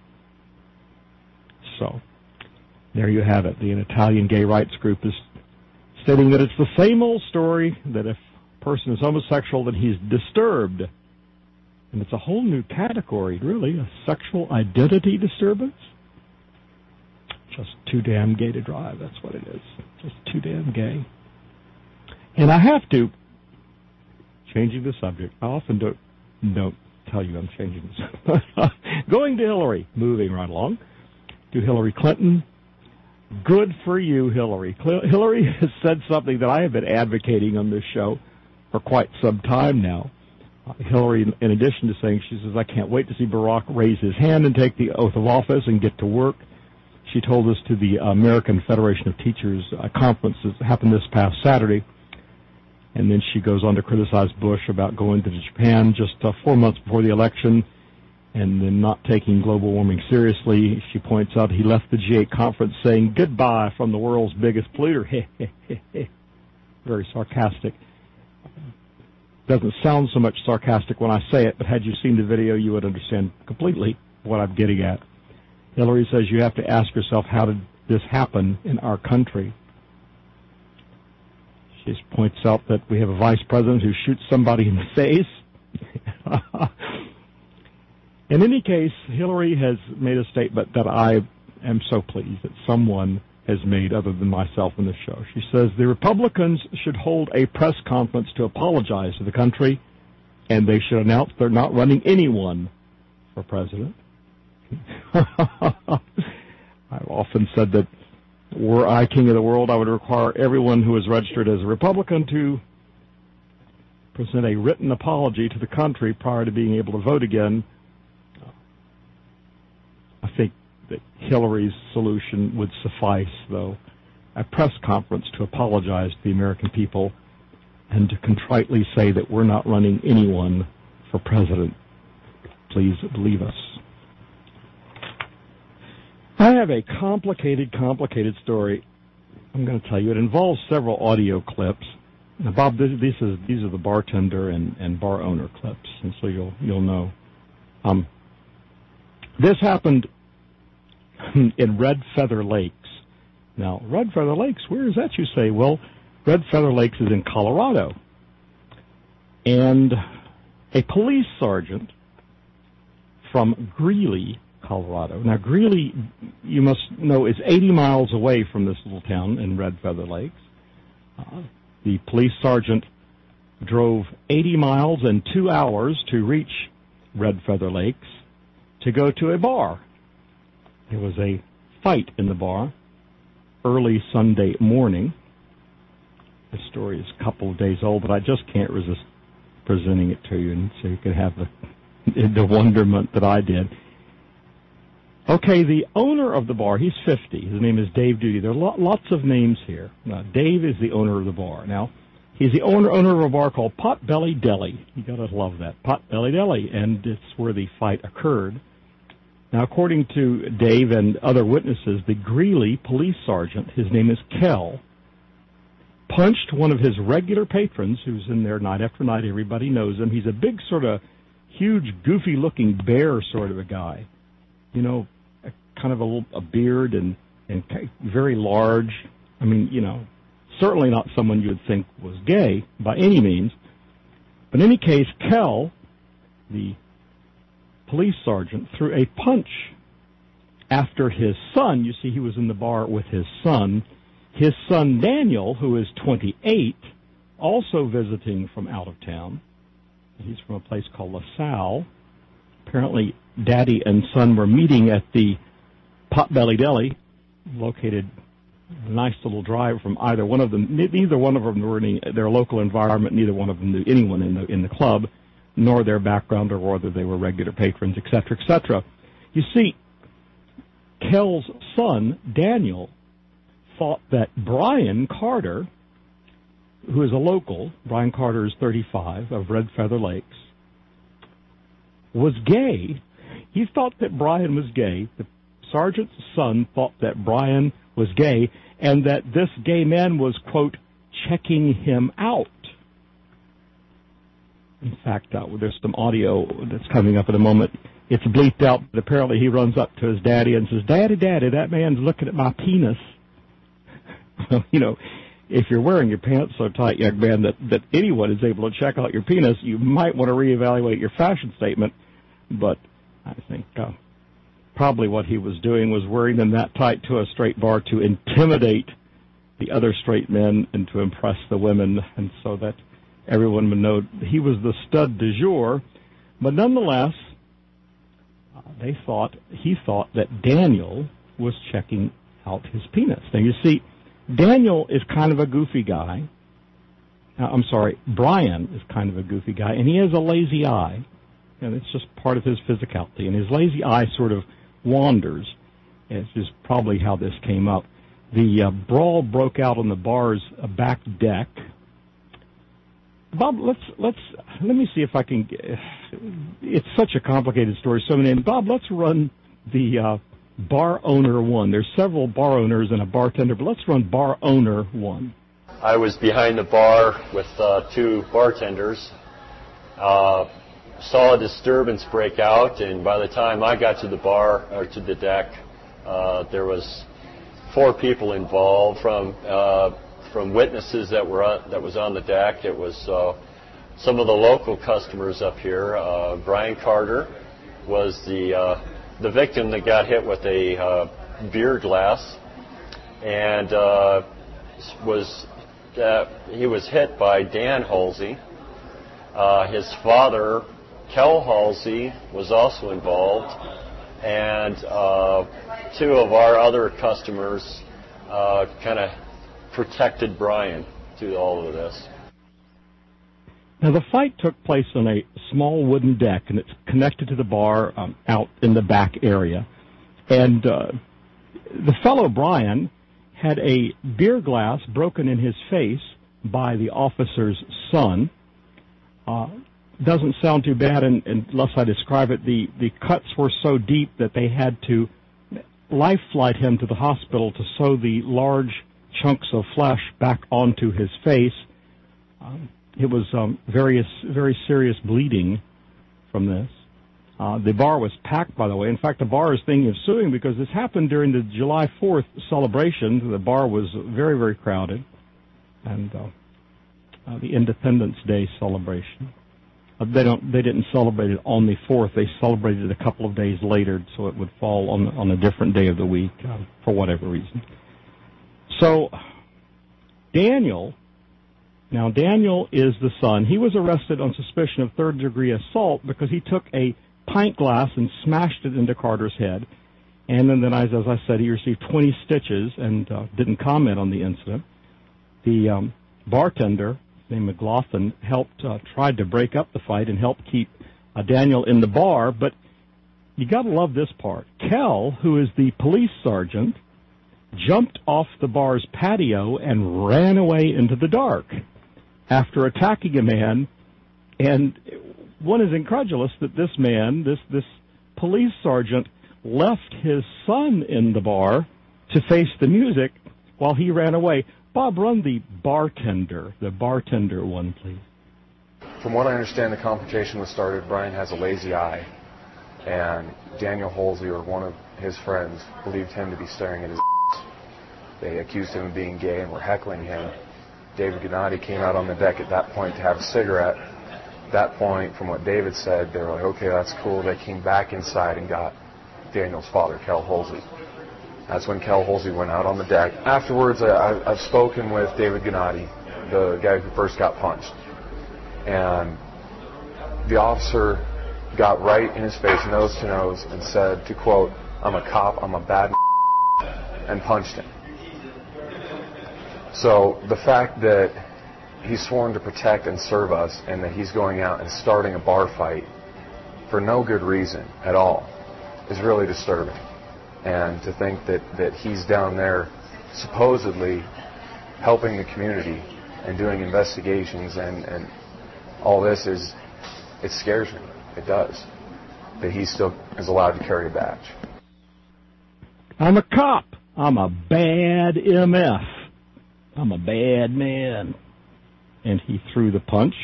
So, there you have it. The Italian gay rights group is stating that it's the same old story, that if a person is homosexual, then he's disturbed. And it's a whole new category, really, a sexual identity disturbance. Just too damn gay to drive, that's what it is. Just too damn gay. And I have to, changing the subject, I often don't tell you I'm changing the subject. Going to Hillary, moving right along, to Hillary Clinton. Good for you, Hillary. Hillary has said something that I have been advocating on this show for quite some time now. Hillary, in addition to saying, she says, I can't wait to see Barack raise his hand and take the oath of office and get to work. She told us to the American Federation of Teachers conference that happened this past Saturday. And then she goes on to criticize Bush about going to Japan just 4 months before the election and then not taking global warming seriously. She points out he left the G8 conference saying goodbye from the world's biggest polluter. Very sarcastic. Doesn't sound so much sarcastic when I say it, but had you seen the video, you would understand completely what I'm getting at. Hillary says you have to ask yourself, how did this happen in our country? She points out that we have a vice president who shoots somebody in the face. In any case, Hillary has made a statement that I am so pleased that someone has made other than myself in the show. She says the Republicans should hold a press conference to apologize to the country, and they should announce they're not running anyone for president. I've often said that were I king of the world, I would require everyone who is registered as a Republican to present a written apology to the country prior to being able to vote again. I think that Hillary's solution would suffice, though, a press conference to apologize to the American people and to contritely say that we're not running anyone for president. Please believe us. I have a complicated story I'm going to tell you. It involves several audio clips. Now, Bob, these are the bartender and bar owner clips, and so you'll know. This happened in Red Feather Lakes. Now, Red Feather Lakes, where is that, you say? Well, Red Feather Lakes is in Colorado. And a police sergeant from Greeley, Colorado. Now, Greeley, you must know, is 80 miles away from this little town in Red Feather Lakes. The police sergeant drove 80 miles in 2 hours to reach Red Feather Lakes to go to a bar. There was a fight in the bar early Sunday morning. The story is a couple of days old, but I just can't resist presenting it to you, and so you can have the wonderment that I did. Okay, the owner of the bar, he's 50. His name is Dave Duty. There are lots of names here. Now, Dave is the owner of the bar. Now, he's the owner of a bar called Potbelly Deli. You got to love that, Potbelly Deli, and it's where the fight occurred. Now, according to Dave and other witnesses, the Greeley police sergeant, his name is Kell, punched one of his regular patrons who's in there night after night. Everybody knows him. He's a big sort of huge, goofy-looking bear sort of a guy. You know, kind of a beard and very large. I mean, you know, certainly not someone you would think was gay by any means. But in any case, Kell, the police sergeant, threw a punch after his son. You see, he was in the bar with his son. His son, Daniel, who is 28, also visiting from out of town. He's from a place called LaSalle. Apparently, Daddy and son were meeting at the Potbelly Deli, located a nice little drive from either one of them. Neither one of them were in their local environment. Neither one of them knew anyone in the club, nor their background or whether they were regular patrons, etc., etc. You see, Kell's son, Daniel, thought that Brian Carter, who is a local, Brian Carter is 35, of Red Feather Lakes, was gay. He thought that Brian was gay. The sergeant's son thought that Brian was gay and that this gay man was, quote, checking him out. In fact, there's some audio that's coming up in a moment. It's bleeped out, but apparently he runs up to his daddy and says, Daddy, that man's looking at my penis. Well, you know, if you're wearing your pants so tight, young man, that anyone is able to check out your penis, you might want to reevaluate your fashion statement. But I think probably what he was doing was wearing them that tight to a straight bar to intimidate the other straight men and to impress the women, and so that everyone would know he was the stud du jour. But nonetheless, he thought that Daniel was checking out his penis. Now, you see, Daniel is kind of a goofy guy. Brian is kind of a goofy guy, and he has a lazy eye, and it's just part of his physicality. And his lazy eye sort of wanders. It's just probably how this came up. The brawl broke out on the bar's back deck. Bob, let me see if I can. It's such a complicated story. So, Bob, let's run the bar owner one. There's several bar owners and a bartender, but let's run bar owner one. I was behind the bar with two bartenders. Saw a disturbance break out, and by the time I got to the bar or to the deck, there was 4 people involved from witnesses that was on the deck. It was some of the local customers up here. Brian Carter was the victim that got hit with a beer glass, and he was hit by Dan Halsey. His father, Kel Halsey, was also involved, and 2 of our other customers kind of protected Brian through all of this. Now, the fight took place on a small wooden deck, and it's connected to the bar out in the back area. And the fellow, Brian, had a beer glass broken in his face by the officer's son. Doesn't sound too bad unless I describe it. The cuts were so deep that they had to life flight him to the hospital to sew the large chunks of flesh back onto his face. It was very serious bleeding from this. The bar was packed, by the way. In fact, the bar is thinking of suing because this happened during the July 4th celebration. The bar was very, very crowded, and the Independence Day celebration. They didn't celebrate it on the 4th. They celebrated it a couple of days later, so it would fall on a different day of the week for whatever reason. So Daniel is the son. He was arrested on suspicion of third-degree assault because he took a pint glass and smashed it into Carter's head. And then, as I said, he received 20 stitches and didn't comment on the incident. The bartender, named McLaughlin, tried to break up the fight and help keep Daniel in the bar. But you got to love this part. Kell, who is the police sergeant, jumped off the bar's patio and ran away into the dark after attacking a man. And one is incredulous that this man, this police sergeant, left his son in the bar to face the music while he ran away. Bob, run the bartender one, please. From what I understand, the confrontation was started. Brian has a lazy eye, and Daniel Halsey, or one of his friends, believed him to be staring at his They accused him of being gay and were heckling him. David Gennady came out on the deck at that point to have a cigarette. At that point, from what David said, they were like, okay, that's cool. They came back inside and got Daniel's father, Kell Halsey. That's when Kell Halsey went out on the deck. Afterwards, I've spoken with David Gennady, the guy who first got punched. And the officer got right in his face, nose to nose, and said, to quote, "I'm a cop, I'm a bad and punched him. So the fact that he's sworn to protect and serve us, and that he's going out and starting a bar fight for no good reason at all is really disturbing. And to think that he's down there supposedly helping the community and doing investigations and all this it scares me. It does. That he still is allowed to carry a badge. I'm a cop. I'm a bad MF. I'm a bad man. And he threw the punch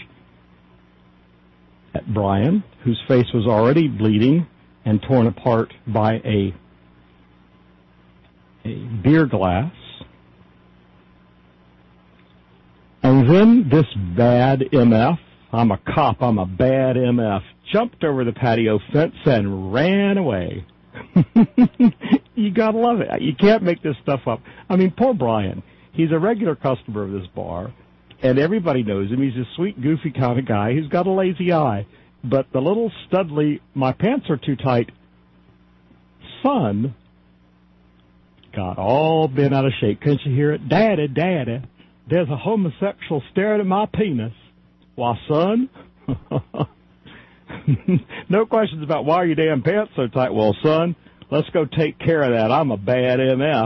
at Brian, whose face was already bleeding and torn apart by a beer glass. And then this bad MF, I'm a cop, I'm a bad MF, jumped over the patio fence and ran away. You gotta love it. You can't make this stuff up. I mean, poor Brian. He's a regular customer of this bar, and everybody knows him. He's a sweet, goofy kind of guy. He's got a lazy eye. But the little studly, my pants are too tight son got all bent out of shape. Couldn't you hear it? Daddy, Daddy, there's a homosexual staring at my penis. Why, son? No questions about why are your damn pants so tight. Well, son, let's go take care of that. I'm a bad MF.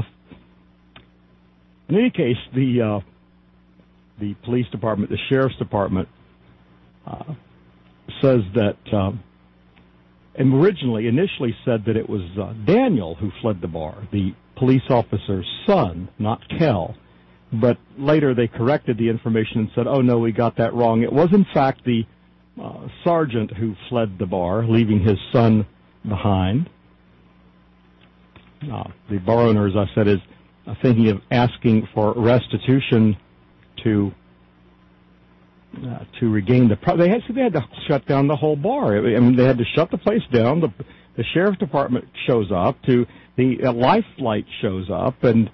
In any case, the police department, the sheriff's department, says that, and initially said that it was Daniel who fled the bar, the police officer's son, not Kell. But later they corrected the information and said, oh, no, we got that wrong. It was, in fact, the sergeant who fled the bar, leaving his son behind. The bar owner, as I said, is thinking of asking for restitution to regain the they had to shut down the whole bar. I mean, they had to shut the place down. The sheriff's department shows up. The Lifeline shows up, and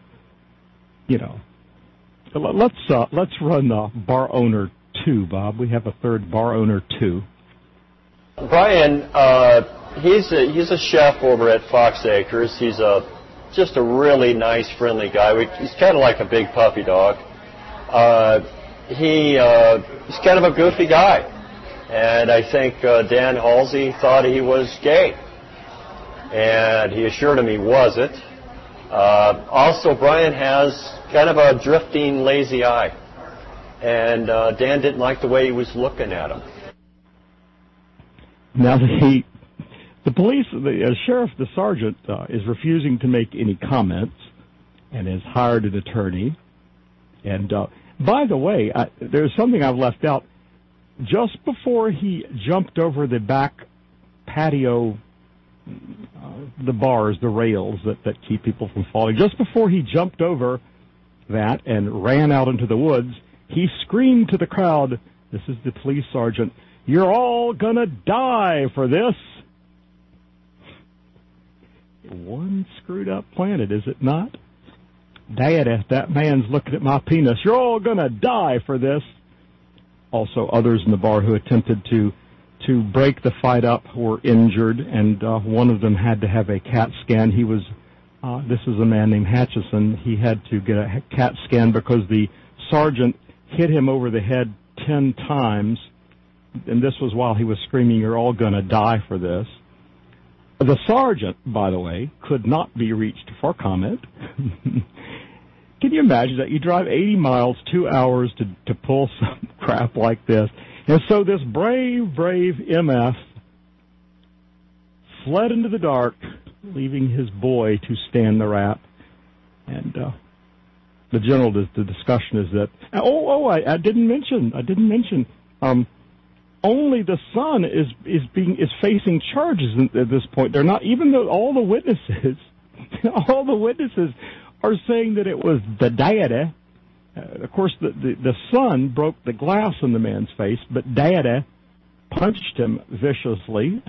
let's run bar owner 2, Bob. We have a third bar owner 2. Brian, he's a chef over at Fox Acres. He's just a really nice, friendly guy. He's kind of like a big puppy dog. He's kind of a goofy guy, and I think Dan Halsey thought he was gay, and he assured him he wasn't. Also, Brian has kind of a drifting, lazy eye, and Dan didn't like the way he was looking at him. Now, the police, the sheriff, the sergeant, is refusing to make any comments and has hired an attorney. And By the way, there's something I've left out. Just before he jumped over the back patio, the bars, the rails that keep people from falling, just before he jumped over that and ran out into the woods, he screamed to the crowd, this is the police sergeant, "You're all gonna die for this." One screwed up planet, is it not? Daddy, that man's looking at my penis. You're all gonna die for this. Also, others in the bar who attempted to break the fight up were injured, and one of them had to have a CAT scan. He was, this is a man named Hatchison. He had to get a CAT scan because the sergeant hit him over the head 10 times, and this was while he was screaming, "You're all gonna die for this." The sergeant, by the way, could not be reached for comment. Can you imagine that? You drive 80 miles, 2 hours to pull some crap like this. And so this brave MF fled into the dark, leaving his boy to stand the rap. And the discussion is that, I didn't mention, only the son is facing charges at this point. They're not, even though all the witnesses are saying that it was the daddy. Of course, the son broke the glass in the man's face, but daddy punched him viciously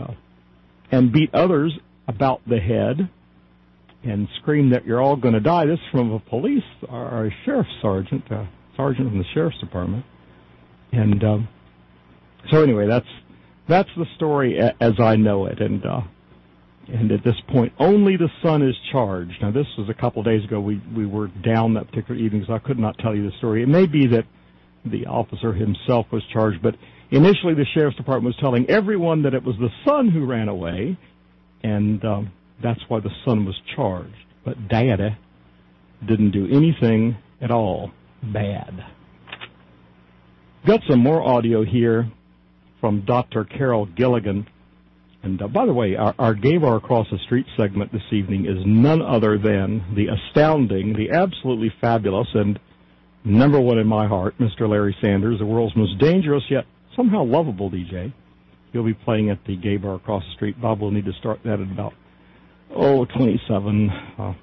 and beat others about the head and screamed that you're all going to die. This is from a police or a sheriff's sergeant from the sheriff's department. And so anyway, that's the story as I know it. And at this point, only the son is charged. Now, this was a couple of days ago. We were down that particular evening, so I could not tell you the story. It may be that the officer himself was charged, but initially the sheriff's department was telling everyone that it was the son who ran away, and that's why the son was charged. But Daddy didn't do anything at all bad. Got some more audio here from Dr. Carol Gilligan. And by the way, our Gay Bar Across the Street segment this evening is none other than the astounding, the absolutely fabulous, and number one in my heart, Mr. Larry Sanders, the world's most dangerous yet somehow lovable DJ. He'll be playing at the Gay Bar Across the Street. Bob will need to start that at about, 27,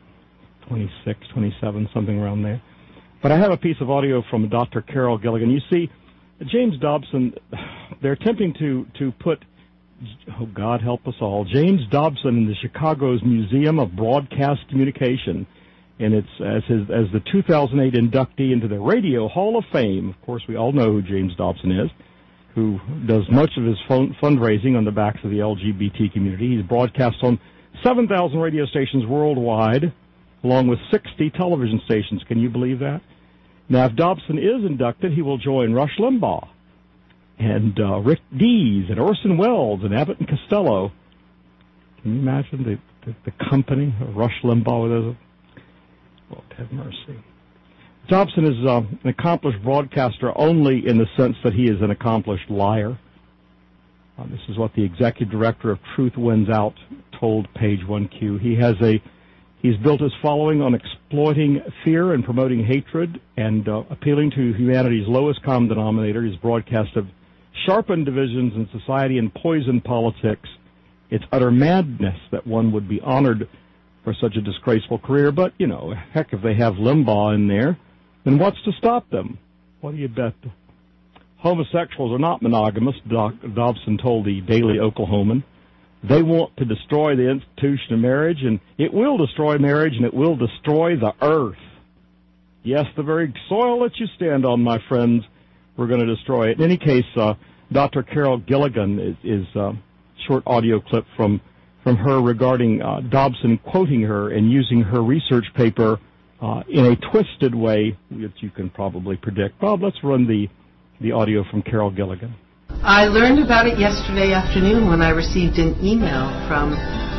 26, 27, something around there. But I have a piece of audio from Dr. Carol Gilligan. You see, James Dobson, they're attempting to put, oh, God help us all, James Dobson in the Chicago's Museum of Broadcast Communication. And it's as the 2008 inductee into the Radio Hall of Fame. Of course, we all know who James Dobson is, who does much of his fundraising on the backs of the LGBT community. He's broadcast on 7,000 radio stations worldwide, along with 60 television stations. Can you believe that? Now, if Dobson is inducted, he will join Rush Limbaugh and Rick Dees and Orson Welles and Abbott and Costello. Can you imagine the company of Rush Limbaugh with those? Lord have mercy. Dobson is an accomplished broadcaster only in the sense that he is an accomplished liar. This is what the executive director of Truth Wins Out told Page 1Q. He's built his following on exploiting fear and promoting hatred and appealing to humanity's lowest common denominator. His broadcast of sharpened divisions in society and poison politics. It's utter madness that one would be honored for such a disgraceful career. But, heck, if they have Limbaugh in there, then what's to stop them? What do you bet? Homosexuals are not monogamous, Dobson told the Daily Oklahoman. They want to destroy the institution of marriage, and it will destroy marriage, and it will destroy the earth. Yes, the very soil that you stand on, my friends, we're going to destroy it. In any case, Dr. Carol Gilligan is a short audio clip from her regarding Dobson quoting her and using her research paper in a twisted way, which you can probably predict. Bob, let's run the audio from Carol Gilligan. I learned about it yesterday afternoon when I received an email from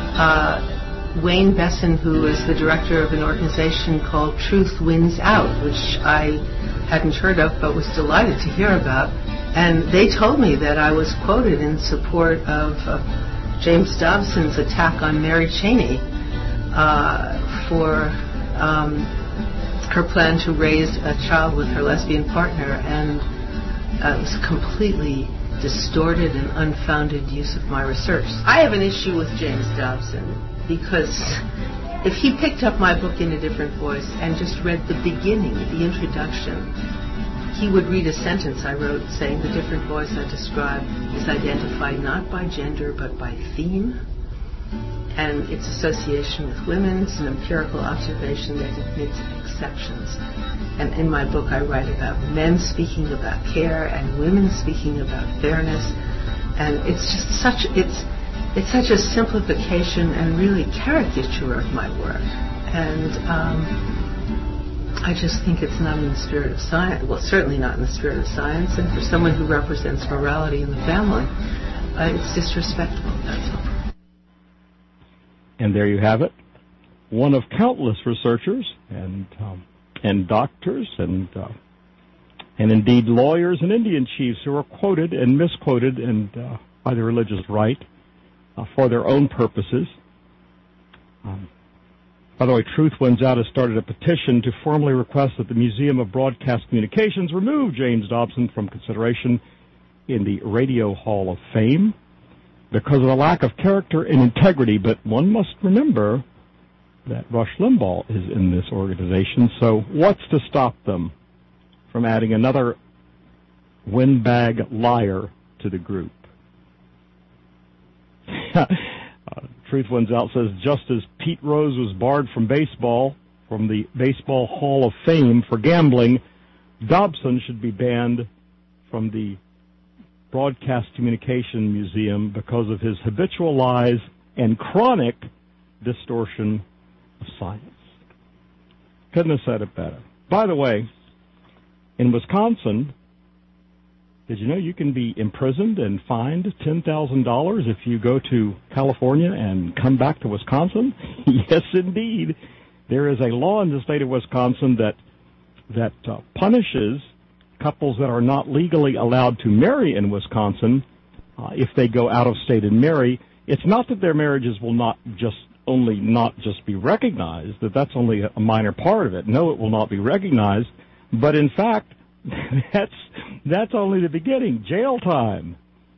Wayne Besson, who is the director of an organization called Truth Wins Out, which I hadn't heard of but was delighted to hear about. And they told me that I was quoted in support of James Dobson's attack on Mary Cheney for her plan to raise a child with her lesbian partner, and it was completely distorted and unfounded use of my research. I have an issue with James Dobson because if he picked up my book in a different voice and just read the beginning, the introduction, he would read a sentence I wrote saying the different voice I describe is identified not by gender but by theme, and its association with women is an empirical observation that admits exceptions. And in my book I write about men speaking about care and women speaking about fairness, and it's just such a simplification and really caricature of my work. And I just think it's not in the spirit of science. Well, certainly not in the spirit of science. And for someone who represents morality in the family, it's disrespectful. That's all. And there you have it. One of countless researchers and doctors and indeed lawyers and Indian chiefs who are quoted and misquoted and by the religious right for their own purposes. By the way, Truth Wins Out has started a petition to formally request that the Museum of Broadcast Communications remove James Dobson from consideration in the Radio Hall of Fame because of a lack of character and integrity. But one must remember that Rush Limbaugh is in this organization, so what's to stop them from adding another windbag liar to the group? Truth Wins Out says, just as Pete Rose was barred from the Baseball Hall of Fame for gambling, Dobson should be banned from the Broadcast Communication Museum because of his habitual lies and chronic distortion of science. Couldn't have said it better. By the way, in Wisconsin, did you know you can be imprisoned and fined $10,000 if you go to California and come back to Wisconsin? Yes, indeed. There is a law in the state of Wisconsin that punishes couples that are not legally allowed to marry in Wisconsin if they go out of state and marry. It's not that their marriages will not just be recognized, that's only a minor part of it. No, it will not be recognized, but in fact, that's only the beginning. Jail time.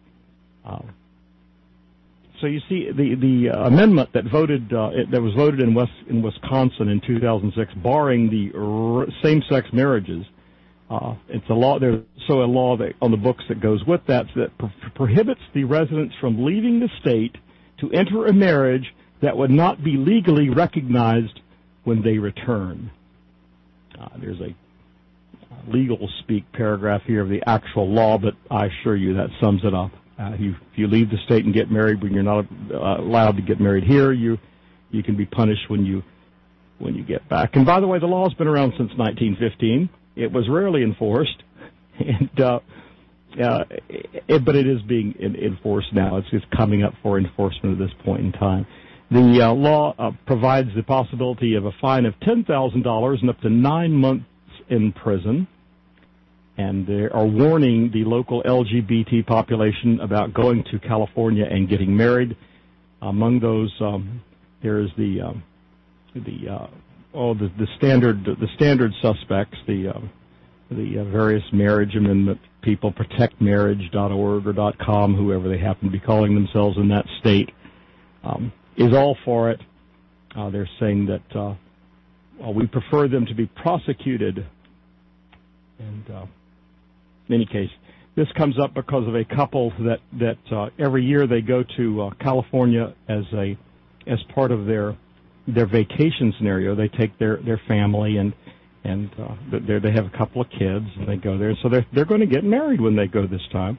So you see, the amendment that was voted in Wisconsin in 2006, barring the same-sex marriages. It's a law. There's a law on the books that goes with that prohibits the residents from leaving the state to enter a marriage that would not be legally recognized when they return. There's a legal speak paragraph here of the actual law, but I assure you that sums it up. If you leave the state and get married when you're not allowed to get married here, you can be punished when you get back. And by the way, the law's been around since 1915. It was rarely enforced, but it is being enforced now. It's coming up for enforcement at this point in time. The law provides the possibility of a fine of $10,000 and up to 9 months in prison, and they are warning the local LGBT population about going to California and getting married. Among those, there is the standard suspects, the various marriage amendment people, protectmarriage.org or .com, whoever they happen to be calling themselves in that state, is all for it. They're saying that we prefer them to be prosecuted. And in any case, this comes up because of a couple that every year they go to California as part of their vacation scenario. They take their family and they have a couple of kids and they go there. So they're going to get married when they go this time.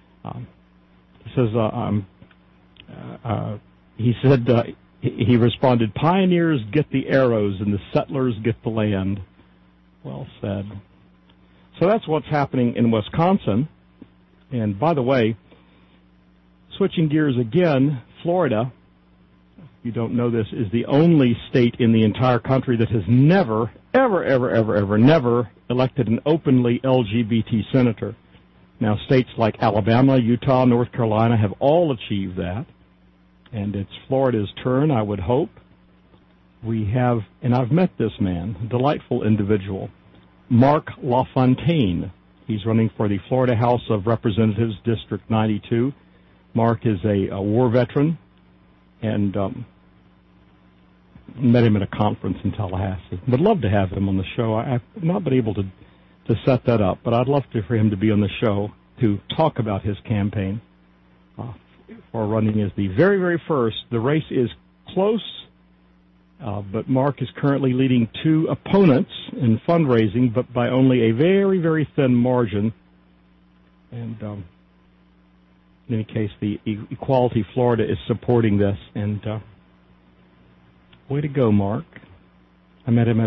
He responded, "Pioneers get the arrows and the settlers get the land." Well said. So that's what's happening in Wisconsin. And by the way, switching gears again, Florida, if you don't know this, is the only state in the entire country that has never, ever never elected an openly LGBT senator. Now, states like Alabama, Utah, North Carolina have all achieved that. And it's Florida's turn, I would hope. we have, and I've met this man, a delightful individual, Mark LaFontaine. He's running for the Florida House of Representatives, District 92. Mark is a war veteran, and met him at a conference in Tallahassee. Would love to have him on the show. I've not been able to set that up, but I'd love for him to be on the show to talk about his campaign for running as the very, very first. The race is close, but Mark is currently leading two opponents in fundraising, but by only a very, very thin margin. And in any case, the Equality Florida is supporting this, and way to go, Mark. I met him at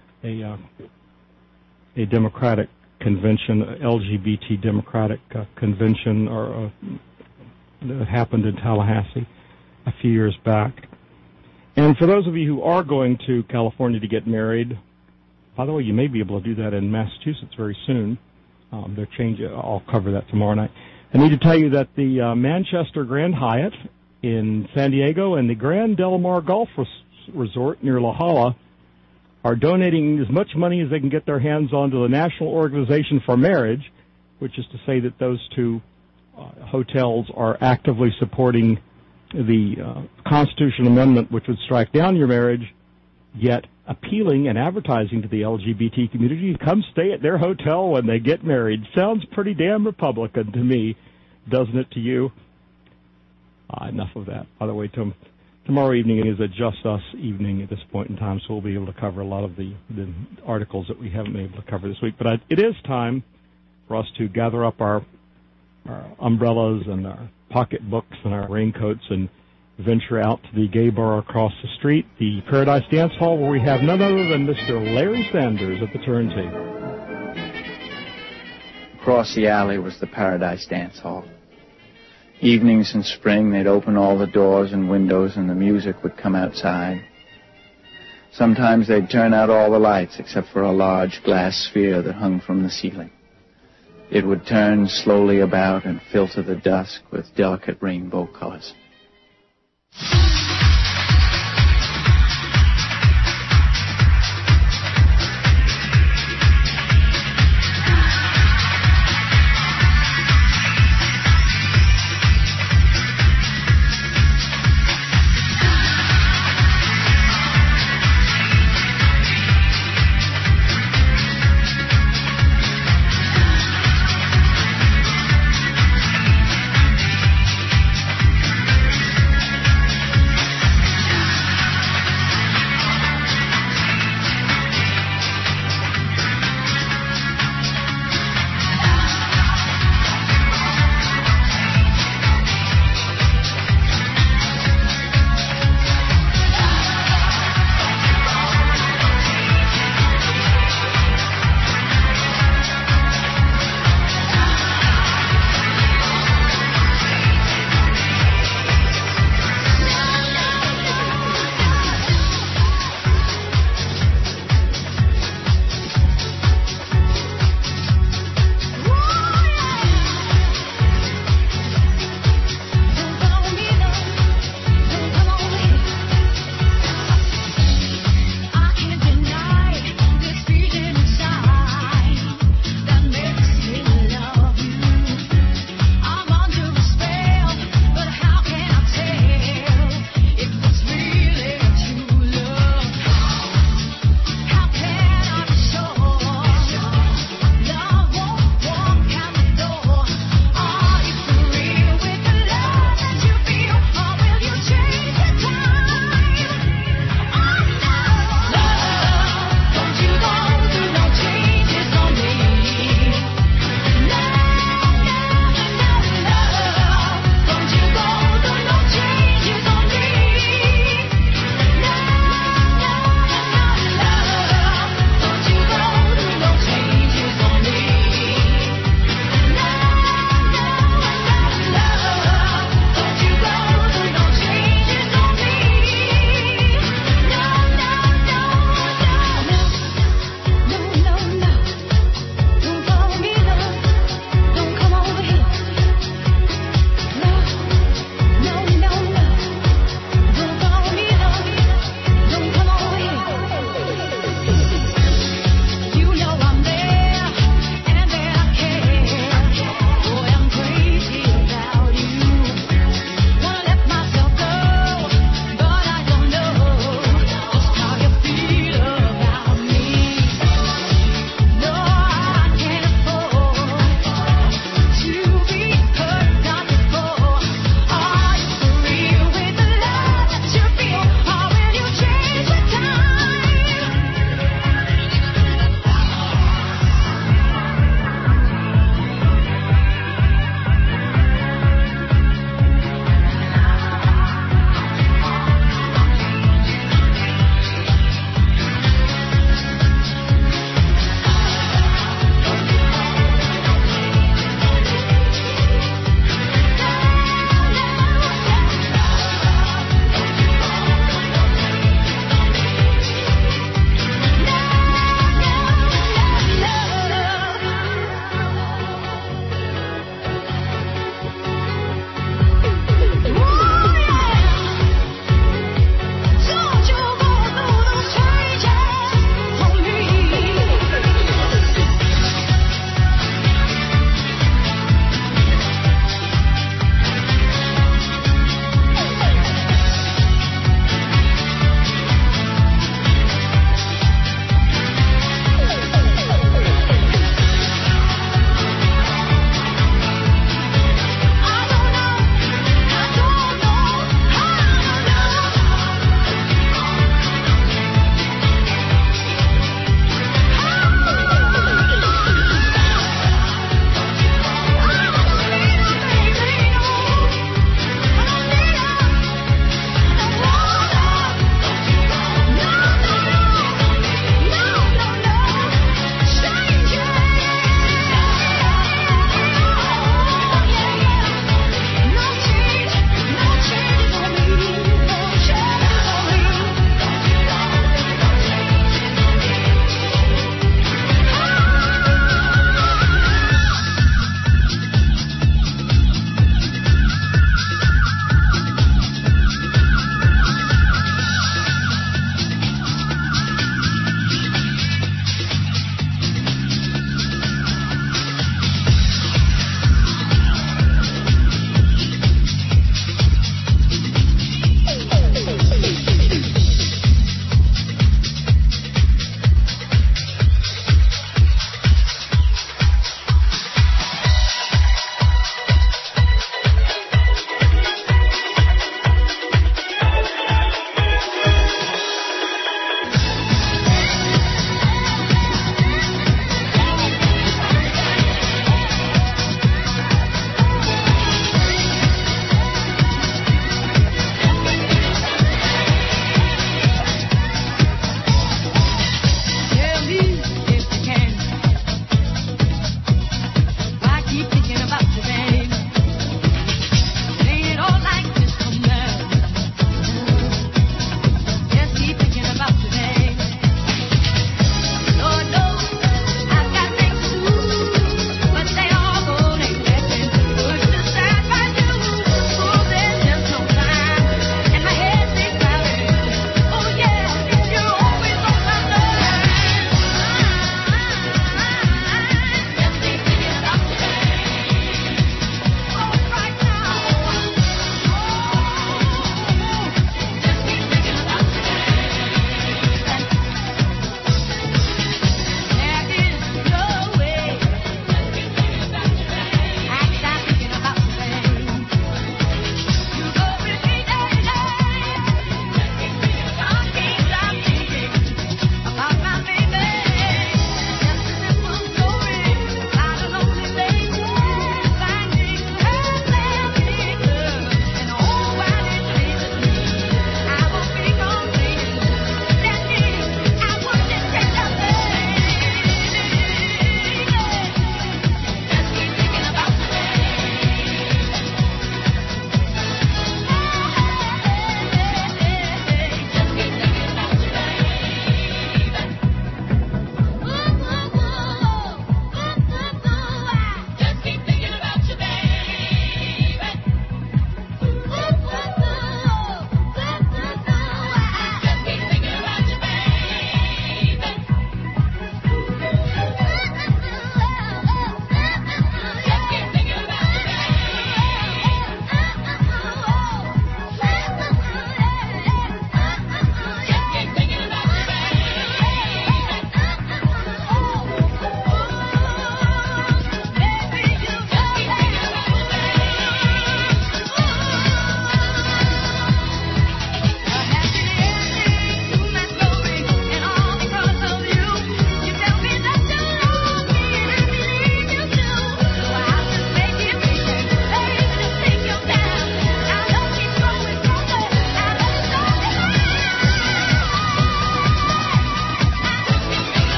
a Democratic convention, LGBT Democratic convention, that happened in Tallahassee a few years back. And for those of you who are going to California to get married, by the way, you may be able to do that in Massachusetts very soon. They're changing. I'll cover that tomorrow night. I need to tell you that the Manchester Grand Hyatt in San Diego and the Grand Del Mar Golf Resort near La Jolla are donating as much money as they can get their hands on to the National Organization for Marriage, which is to say that those two hotels are actively supporting the Constitutional Amendment, which would strike down your marriage, yet appealing and advertising to the LGBT community to come stay at their hotel when they get married. Sounds pretty damn Republican to me, doesn't it to you? Enough of that. By the way, tomorrow evening is a Just Us evening at this point in time, so we'll be able to cover a lot of the articles that we haven't been able to cover this week. But it is time for us to gather up our umbrellas and our pocketbooks and our raincoats and venture out to the gay bar across the street, the Paradise Dance Hall, where we have none other than Mr. Larry Sanders at the turntable. Across the alley was the Paradise Dance Hall. Evenings in spring, they'd open all the doors and windows and the music would come outside. Sometimes they'd turn out all the lights except for a large glass sphere that hung from the ceiling. It would turn slowly about and filter the dusk with delicate rainbow colors.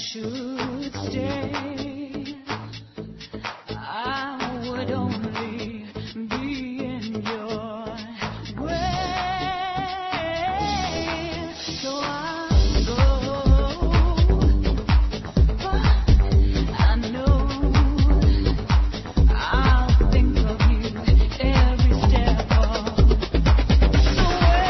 should stay, I would only be in your way. So I'll go, but I know I'll think of you every step of the way.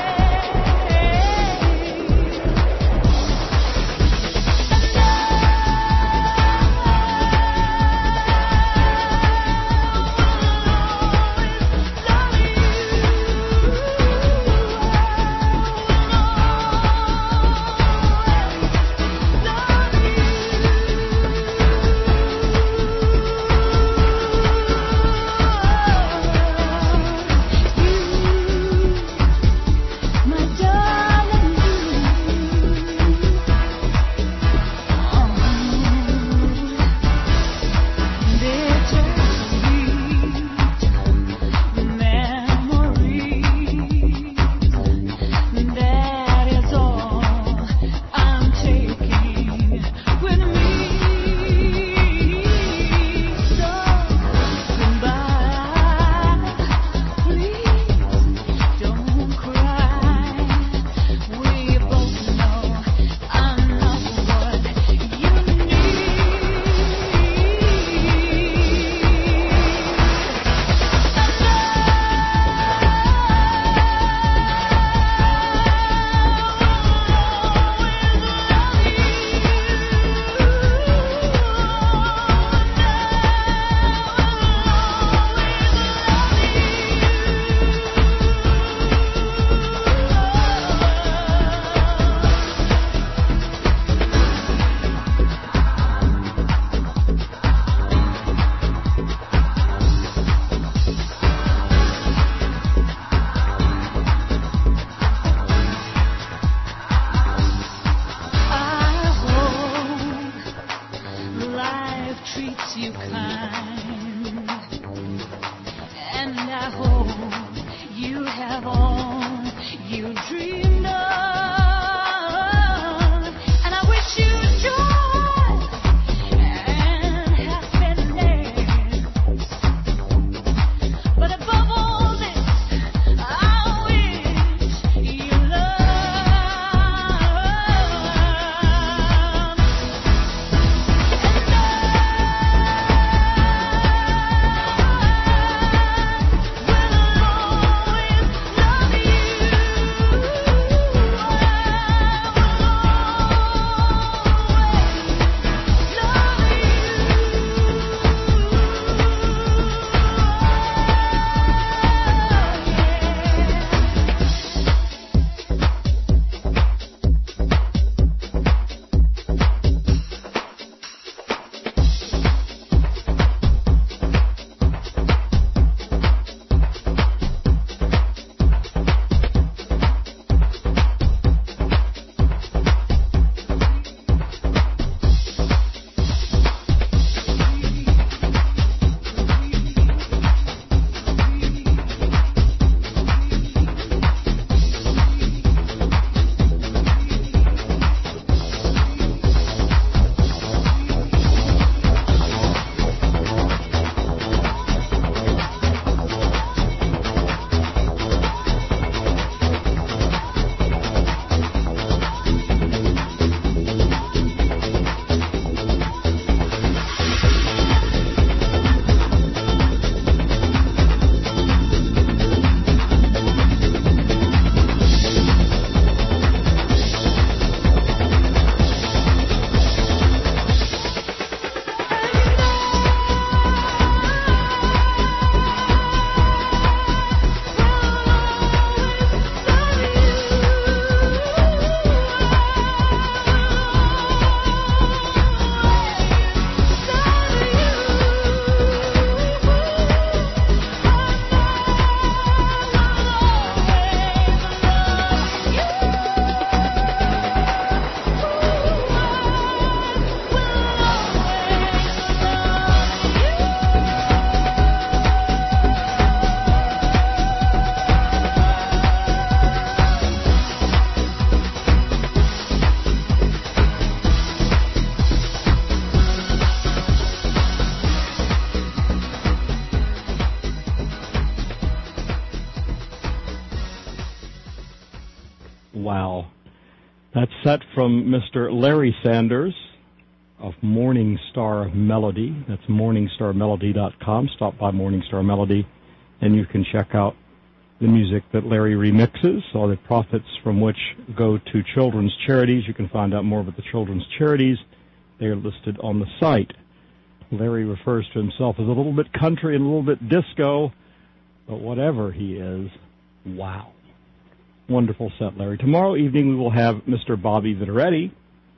That's set from Mr. Larry Sanders of Morningstar Melody. That's morningstarmelody.com. Stop by Morningstar Melody, and you can check out the music that Larry remixes, all the profits from which go to children's charities. You can find out more about the children's charities. They are listed on the site. Larry refers to himself as a little bit country and a little bit disco, but whatever he is, wow. Wonderful set, Larry. Tomorrow evening we will have Mr. Bobby Viteretti.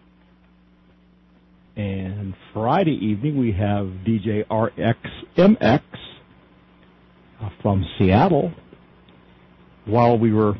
And Friday evening we have DJ RXMX from Seattle. While we were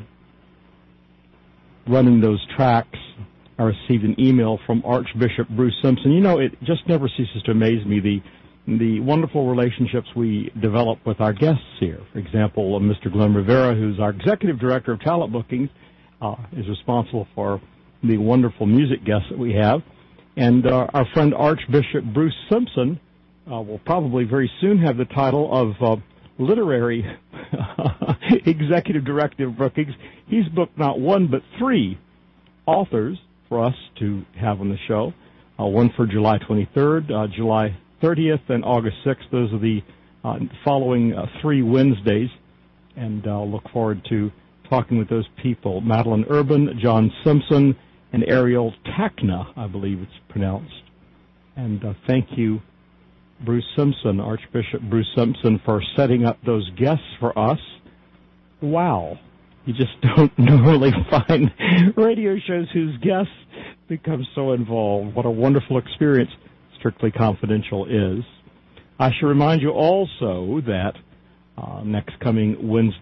running those tracks, I received an email from Archbishop Bruce Simpson. You know, it just never ceases to amaze me, the wonderful relationships we develop with our guests here. For example, Mr. Glenn Rivera, who's our Executive Director of Talent Bookings, is responsible for the wonderful music guests that we have. And our friend Archbishop Bruce Simpson will probably very soon have the title of Literary Executive Director of Bookings. He's booked not one but three authors for us to have on the show. One for July 23rd, July 30th, and August 6th. Those are the following 3 Wednesdays, and I'll look forward to talking with those people. Madeline Urban, John Simpson, and Ariel Tacna, I believe it's pronounced. And thank you, Bruce Simpson, Archbishop Bruce Simpson, for setting up those guests for us. Wow. You just don't normally find radio shows whose guests become so involved. What a wonderful experience Strictly Confidential is. I should remind you also that next coming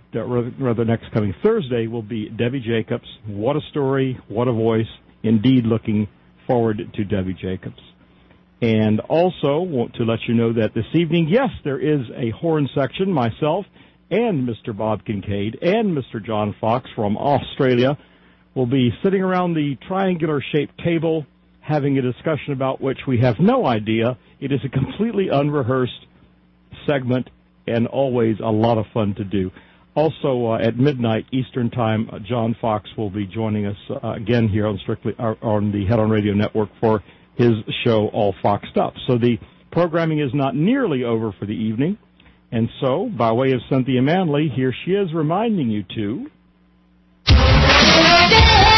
Thursday will be Debbie Jacobs. What a story, what a voice. Indeed, looking forward to Debbie Jacobs. And also want to let you know that this evening, yes, there is a horn section. Myself and Mr. Bob Kincaid and Mr. John Fox from Australia will be sitting around the triangular-shaped table having a discussion about which we have no idea. It is a completely unrehearsed segment and always a lot of fun to do. Also, at midnight Eastern Time, John Fox will be joining us again here on on the Head On Radio Network for his show, All Foxed Up. So the programming is not nearly over for the evening. And so, by way of Cynthia Manley, here she is reminding you to...